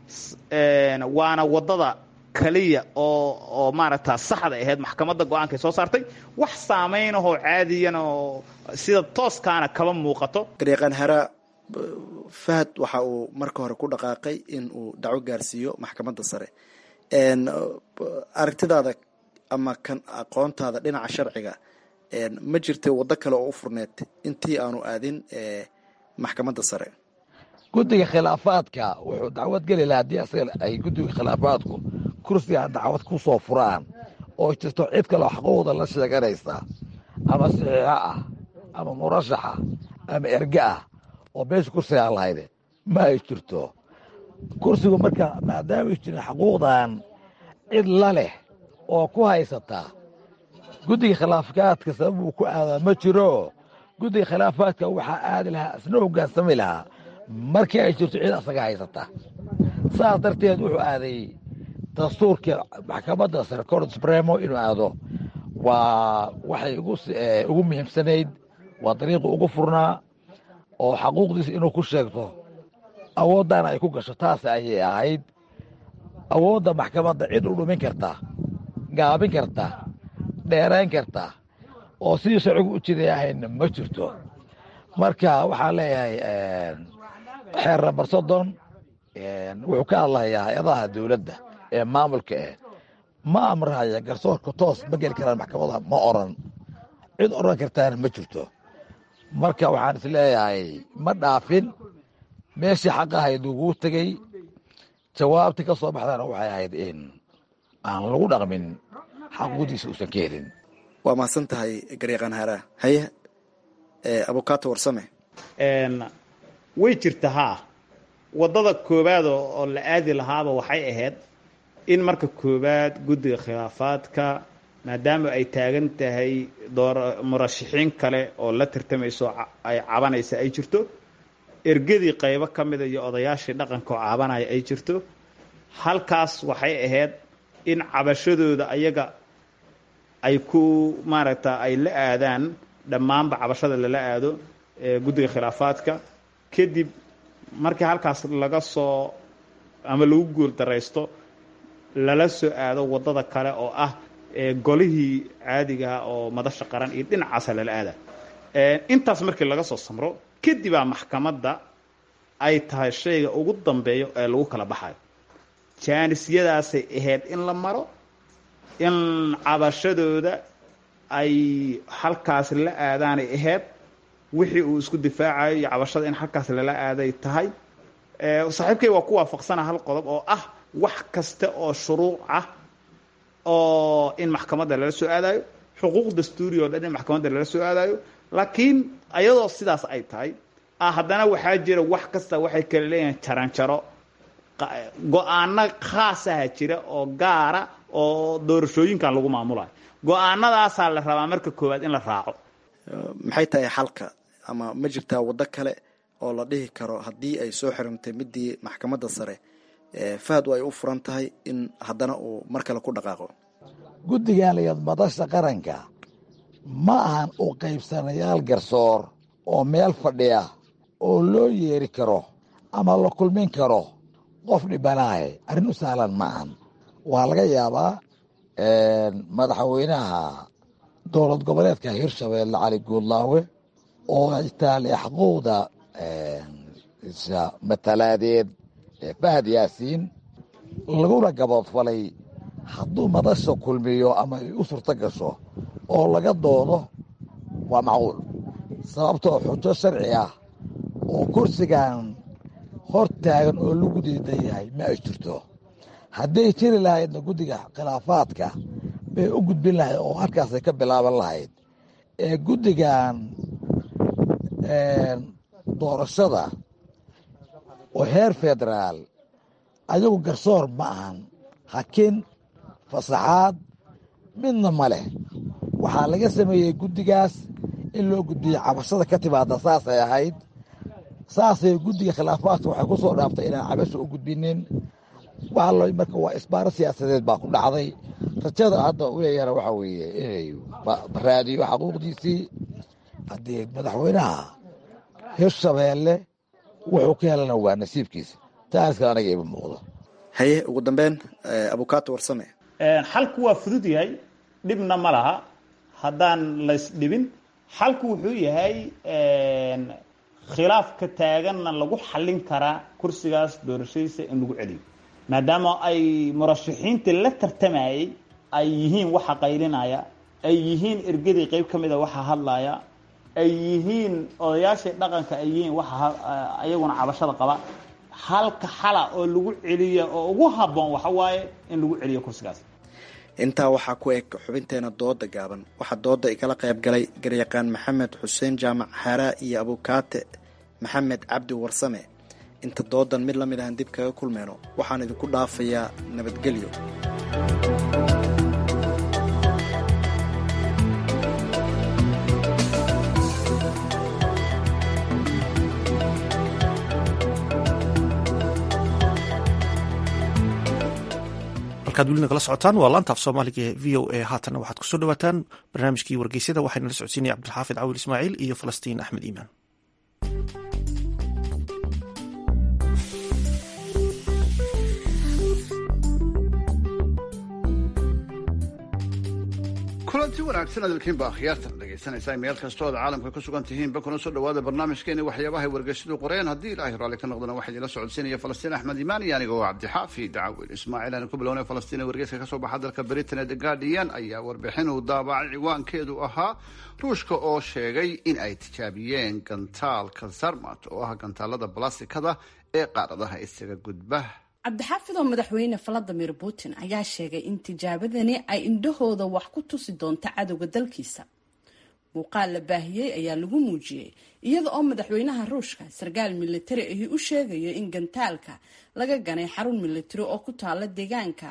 waana waddada kaliya oo oo maaragtaa saxda ahayd maxkamadda go-aankay soo saartay. wax saamaynahoo caadiyan oo sida tooskaana kaba muuqato. garyaqaan haraa Fahad waxa uu marka hore ku dhaqaaqay in uu dacwo gaarsiiyo maxkamadda sare. aragtidaada ama kan aqoontaada dhinaca sharciga ma jirtay waddo kale oo u furneed intii aanu aadin maxkamadda sare? guddiga khilaafaadka wuxuu dacwad geli lahaa haddii asaga ay guddiga khilaafaadku kursiga dacwad ku soo furaan oo jirto cid kaloo xaquuqda la sheeganaysa ama saxiixa ah ama murashaxa ama erge ah oo beesha kursigaa lahayde ma ay jirto. kursigu marka maadaamay jirin xaquuqdan cid la leh oo ku haysata guddiga khilaafaadka sabab uu ku aadaa ma jiro. guddiga khilaafaadka waxaa aadi lahaa isna hoggaansami lahaa markii ay jirto cid asaga haysata. saas darteed wuxuu aaday dastuurka maxkamadda sare court supremo inuu aado waa waxay ugu muhiimsanayd waa dariiqi ugu furnaa oo xaquuqdiisa inuu ku sheegto awooddaana ay ku gasho taas ayay ahayd. awoodda maxkamadda cid u dhumin karta gaabin karta dheerayn karta oo sidii sharcigu u jiday ahayna ma jirto. marka waxaan leeyahay xeer nambar soddon wuxuu ka hadlayaa hay-adaha dowladda ee maamulka eh ma amraya garsoorka toos ma geli karaan maxkamada ma oran cid oran kartaana ma jirto. marka waxaan is leeyahay ma dhaafin meeshii xaqahayd uguu tegey jawaabtii ka soo baxdana waxay ahayd in aan lagu dhaqmin xaquuqdiisa uusan ka helin. waa mahadsan tahay garyaqaan haaraa. haye abukaato warsame. way jirta haa waddada koowaad oo la aadi lahaaba waxay ahayd in marka koowaad guddiga khilaafaadka maadaama ay taagan tahay door murashaxiin kale oo la tartamayso ay cabanaysa ay jirto ergadii qaybo ka mida iyo odayaashii dhaqanka oo cabanaya ay jirto halkaas waxay ahayd in cabashadooda ayaga ay ku maaragta ay la aadaan dhammaanba cabashada lala aado guddiga khilaafaadka kadib markii halkaas laga soo ama lagu guul daraysto lala soo aado waddada kale oo ah golihii caadigaha oo madasha qaran iyo dhinacaasa lala aada intaas markii laga soo samro kadibaa maxkamadda ay tahay shayga ugu dambeeyo ee lagu kala baxayo jaanisyadaasay ahayd in la maro in cabashadooda ay halkaas la aadaanay ahayd wixii uu isku difaacayo iyo cabashada in halkaas lala aaday tahay saaxiibkay waa ku waafaqsana hal qodob oo ah wax kasta oo shuruuc ah oo in maxkamadda lala soo aadayo xuquuq dastuuri oo dhan in maxkamadda lala soo aadayo laakiin ayadoo sidaas ay tahay haddana waxaa jira wax kasta waxay kala leeyihiin jaranjaro go-aano khaasaha jira oo gaara oo doorashooyinkan lagu maamulayo go-aanadaasaa la rabaa marka koowaad in la raaco. maxay tahay xalka ama ma jirtaa waddo kale oo la dhihi karo haddii ay soo xirantay midii maxkamadda sare fahad ay u furan tahay in haddana uu mar kale ku dhaqaaqo? guddigan layad madasha qaranka ma ahan u qaybsanayaal garsoor oo meel fadhiya oo loo yeeri karo ama la kulmin karo qof dhibanaahe arrin u sahlan ma ahan. waa laga yaabaa madaxweynaha dowlad goboleedka hirshabeelle cali guudlaawe oo itaale xaquuqda matalaadeed fahad yaasiin laguna gaboodfalay hadduu madasha kulmiyo ama ay u surto gasho oo laga doodo waa macquul sababtoo xujo sharci ah oo kursigan hor taagan oo lagu diidan yahay ma ay jirto. hadday jiri lahaydna guddiga khilaafaadka bay u gudbin lahayd oo halkaasay ka bilaaban lahayd ee guddigan doorashada oo heer federaal ayagu garsoor ma ahan hakin fasaxaad midna ma leh. waxaa laga sameeyey guddigaas in loo gudbiyo cabashada ka timaada saasay ahayd saasay guddiga khilaafaadka waxay ku soo dhaaftay inaan cabasho u gudbinin marka waa isbaaro siyaasadeed baa ku dhacday. rajada hadda u leeyahana waxaa weeye inay raadiyo xaquuqdiisii haddii madaxweynaha hirshabeelle wuxuu ka helana waa nasiibkiisa taaska anaga ima muuqdo. haye ugu dambeyn abukaato warsame. xalku waa fudud yahay dhibna ma laha haddaan laysdhibin. xalku wuxuu yahay khilaafka taaganna lagu xallin karaa kursigaas doorashadiisa in lagu celiyo maadaama ay murashaxiinta la tartamayay ay yihiin waxa qaylinaya ay yihiin ergadii qayb ka mida waxa hadlaya ay yihiin odayaashii dhaqanka ay yihiin waxa ayaguna cabashada qaba. halka xala oo lagu celiyo oo ugu habboon waxa waaye in lagu celiyo kursigaas. intaa waxaa ku eg xubinteena dooda gaaban. waxaa dooda igala qayb galay garyaqaan maxamed xuseen jaamac xaaraa iyo abukaate maxamed cabdi warsame. inta doodan mid la mid ahan dib kaga kulmeyno waxaan idinku dhaafayaa nabadgelyo. halkaad weli nagala socotaan waa laantaaf soomaaliga ee v o a. haatanna waxaad kusoo dhawaataan barnaamijkii wargeysyada waxayna la socodsiinaya cabdilxaafid cawil ismaaciil iyo falastiin axmed iimaan. kulanti wanaagsan adalkiinba akhyaartan dhegaysanaysaa meel kastoo aad caalamka ku sugan tihiinba kuna soo dhawaada barnaamijkeeni waxyaabahay wargeysyadu qoreen haddii ilaahay raalli ka noqdana waxaa idinla socodsiinaya falastiin axmed imaan iyo aniga oo cabdixaafi dacawil ismaaciil aan ku bilownay falastiin ee wargeyska kasoo baxa dalka britain ee the guardian ayaa warbixin uu daabacay ciwaankeedu ahaa ruushka oo sheegay in ay tijaabiyeen gantaalka sarmat oo ah gantaalada balastikada ee qaaradaha isaga gudba cabdixaafid oo madaxweyne valadimir putin ayaa sheegay in tijaabadani ay indhahooda wax ku tusi doonto cadowga dalkiisa. muuqaal la baahiyey ayaa lagu muujiyey iyada oo madaxweynaha ruushka sarkaal militari ahi u sheegayo in gantaalka laga ganay xarun militari oo ku taala deegaanka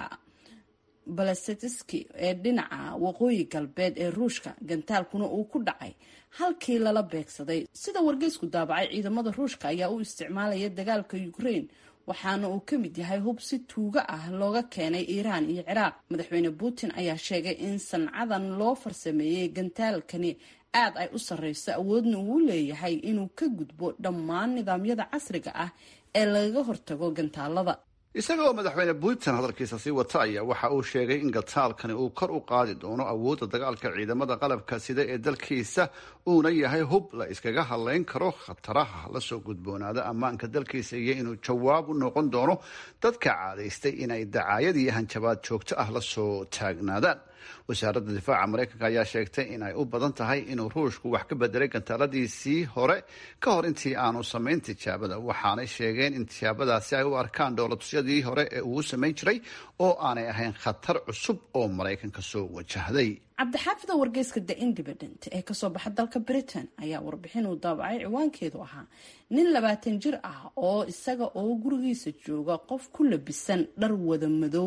balastitski ee dhinaca waqooyi galbeed ee ruushka. gantaalkuna uu ku dhacay halkii lala beegsaday. sida wargeysku daabacay ciidamada ruushka ayaa u isticmaalaya dagaalka Ukraine waxaana uu ka mid yahay hub si tuuga ah looga keenay Iiraan iyo Ciraaq. madaxweyne Putin ayaa sheegay in sancadan loo farsameeyay gantaalkani aad ay u sarreyso awoodna uu leeyahay inuu ka gudbo dhammaan nidaamyada casriga ah ee lagaga hortago gantaalada. isaga oo madaxweyne putin hadalkiisa sii wata ayaa waxa uu sheegay in gantaalkani uu kor u qaadi doono awoodda dagaalka ciidamada qalabka sida ee dalkiisa uuna yahay hub la iskaga hadlayn karo khataraha lasoo gudboonaada ammaanka dalkiisa iyo inuu jawaab u noqon doono dadka caadaystay inay dacaayad iyo hanjabaad joogto ah lasoo taagnaadaan. wasaaradda difaaca maraykanka ayaa sheegtay in ay u badan tahay inuu ruushku wax ka bedelay gantaaladiisii hore ka hor intii aanu samayn tijaabada. waxaanay sheegeen in tijaabadaasi ay u arkaan dhoolatusyadii hore ee uu samayn jiray oo aanay ahayn khatar cusub oo maraykanka soo wajahday. cabdixaafida wargeyska the independent ee kasoo baxa dalka britain ayaa warbixin uu daabacay ciwaankeedu ahaa nin labaatan jir ah oo isaga oo gurigiisa jooga qof ku labisan dhar wada madow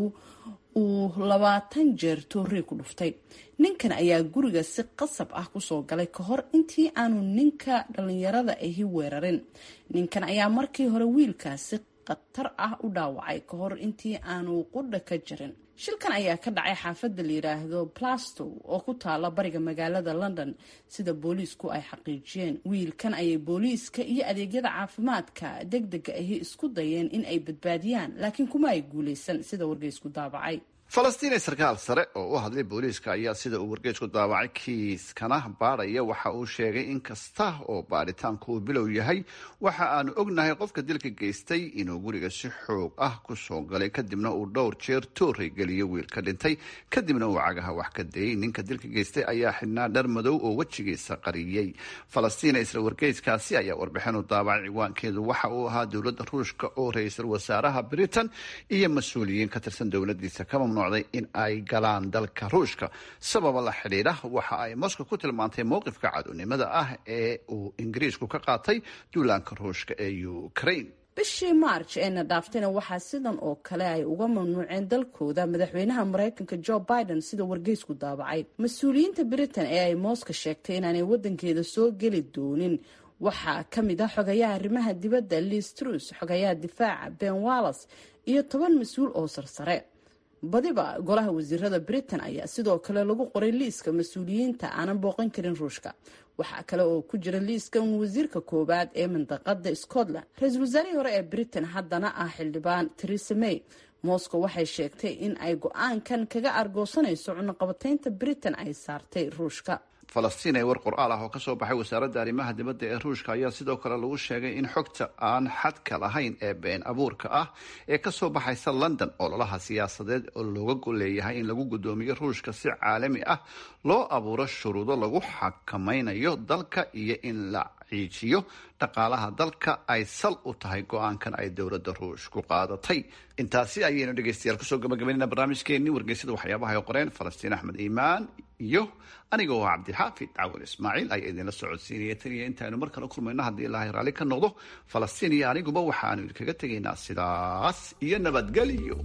uu labaatan jeer toorey ku dhuftay. ninkan ayaa guriga si qasab ah kusoo galay ka hor intii aanu ninka dhalinyarada ahi weerarin. ninkan ayaa markii hore wiilkaasi khatar ah u dhaawacay ka hor intii aanu qudha ka jirin. shilkan ayaa ka dhacay xaafadda la yiraahdo Plastow oo ku taala bariga magaalada London sida booliisku ay xaqiijiyeen. wiilkan ayay booliiska iyo adeegyada caafimaadka degdega ahi isku dayeen in ay badbaadiyaan laakiin kuma ay guuleysan sida wargeysku daabacay. falastiin sarkaal sare oo u hadlay booliiska ayaa sida uu wargeysku daabacay kiiskana baadhaya waxa uu sheegay in kasta oo baadhitaanku uu bilow yahay waxa aanu ognahay qofka dilka geystay inuu guriga si xoog ah kusoo galay kadibna uu dhowr jeer toorey geliyay wiilka dhintay kadibna uu cagaha wax ka dayay. ninka dilka geystay ayaa xidhnaa dhar madow oo wejigiisa qariyey. falastiin isla wargeyskaasi ayaa warbixin u daabacay ciwaankeedu waxa uu ahaa dowladda ruushka oo ra-iisul wasaaraha britain iyo mas-uuliyiin ka tirsan dowladiisa ka mamnuucday in ay galaan dalka ruushka sababa la xidhiidha waxa ay Moscow ku tilmaantay mowqifka cadownimada ah ee uu ingiriisku ka qaatay duulaanka ruushka ee Ukraine. bishii March ee nadaaftayna waxaa sidan oo kale ay uga mamnuuceen dalkooda madaxweynaha Mareykanka Joe Biden sida wargeysku daabacay. mas-uuliyiinta Britain ee ay Moscow sheegtay inaanay wadankeeda soo geli doonin waxaa ka mid ah xogayaha arrimaha dibadda Liz Truss, xogayaha difaaca Ben Wallace iyo toban mas-uul oo sarsare. badiba golaha wasiirada Britain ayaa sidoo kale lagu qoray liiska mas-uuliyiinta aanan booqan karin ruushka. waxaa kale oo ku jira liiska wasiirka koowaad ee mandaqada Scotland, ra-iisul wasaarihii hore ee Britain haddana ah xildhibaan Theresa May. Moscow waxay sheegtay in ay go-aankan kaga argoosanayso cunaqabataynta Britain ay saartay ruushka. falastiin ee war qoraal ah oo ka soo baxay wasaaradda arrimaha dibadda ee ruushka ayaa sidoo kale lagu sheegay in xogta aan xadka lahayn ee been abuurka ah ee ka soo baxaysa London ololaha siyaasadeed oo looga goleeyahay in lagu gudoomiyo ruushka si caalami ah loo abuuro shuruudo lagu xakamaynayo dalka iyo in la ciijiyo dhaqaalaha dalka ay sal u tahay go-aankan ay dowladda ruushku qaadatay. intaasi ayaynu dhegeystayaal kusoo gabagabaynayna barnaamijkeenii wargeysada waxyaabaha ay qoreen falastiin axmed iimaan iyo aniga oo cabdixaafid cawil ismaaciil ayaa idinla socodsiinaya tan iyo intaaynu mar kale kulmayno haddii ilaahay raalli ka noqdo. falastiin iyo aniguba waxaanu idinkaga tegaynaa sidaas iyo nabadgelyo.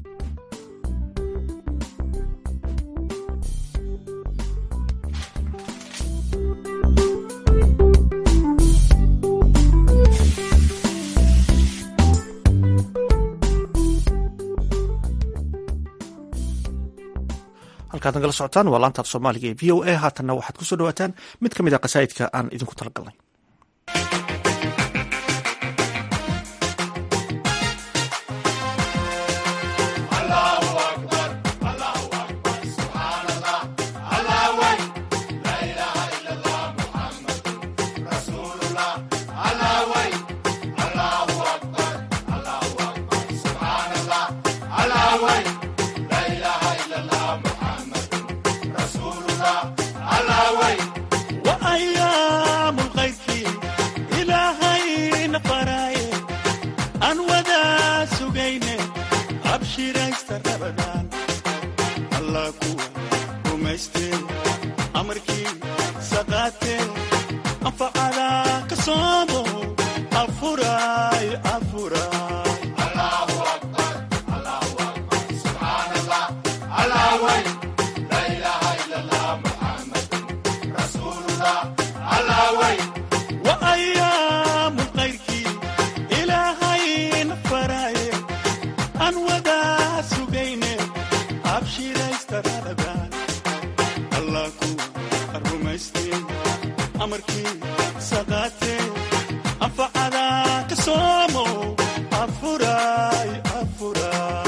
halkaad nagala socotaan waa laantaaf soomaaliga ee v o a. haatanna waxaad kusoo dhawaataan mid ka mid a qasaa'idka aan idinku talagalnay. Allahu akbar, Allahu akbar, subhanallah, Allahu akbar. cashiraysta rabadaan allah kuwa rumaystee amarkii saqaatee anfacada ka soomo afuray afuray allahu akbar allahu akbar subhanallah allah way la ilaha illallah muhammadun rasulullah allah way wa ayyamul khayrki ilahayna faraye an wada sugayne abshiraysta rabadaan allah kuwa rumaystee amarkii saqaatee anfacada ka soomo afuray afuray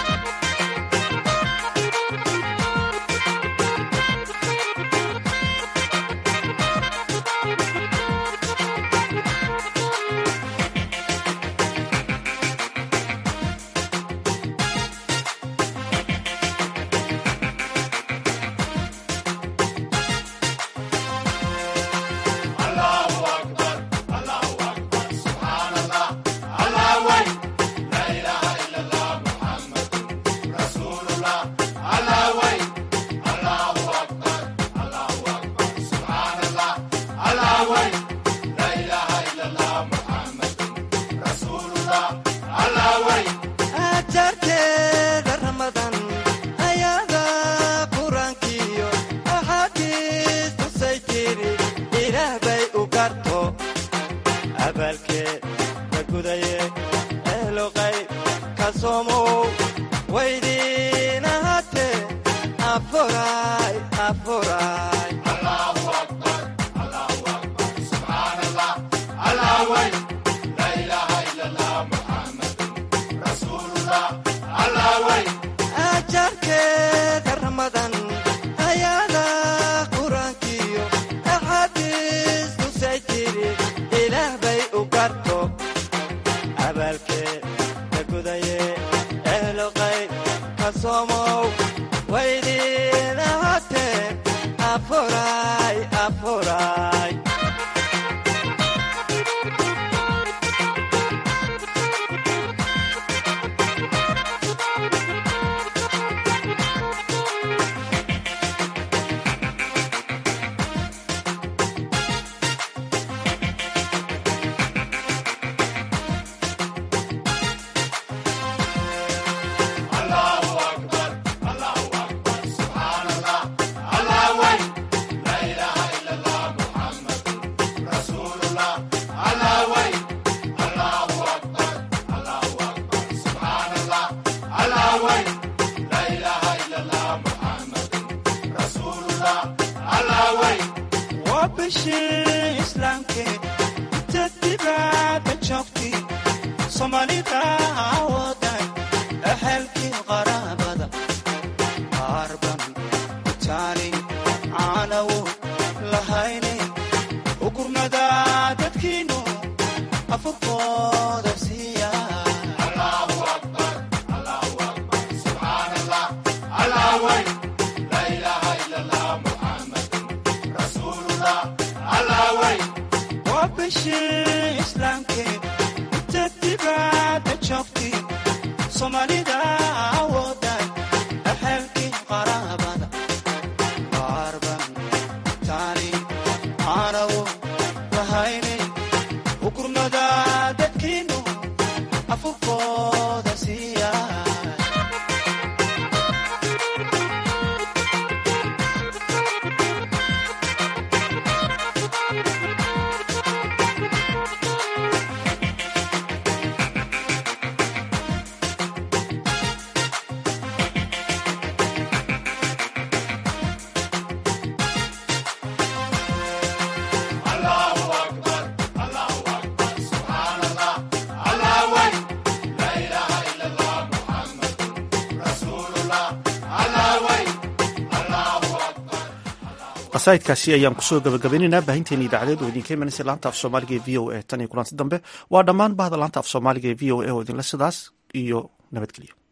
qasaidkaasi ayaan kusoo gabagabaynaynaa baahinteena idaacadeed oo idinka imanaysa laanta af soomaaliga ee v o a tan iyo kulanti dambe waa dhammaan bahda laanta af soomaaliga ee v o a oo idinle sidaas iyo nabadgelyo.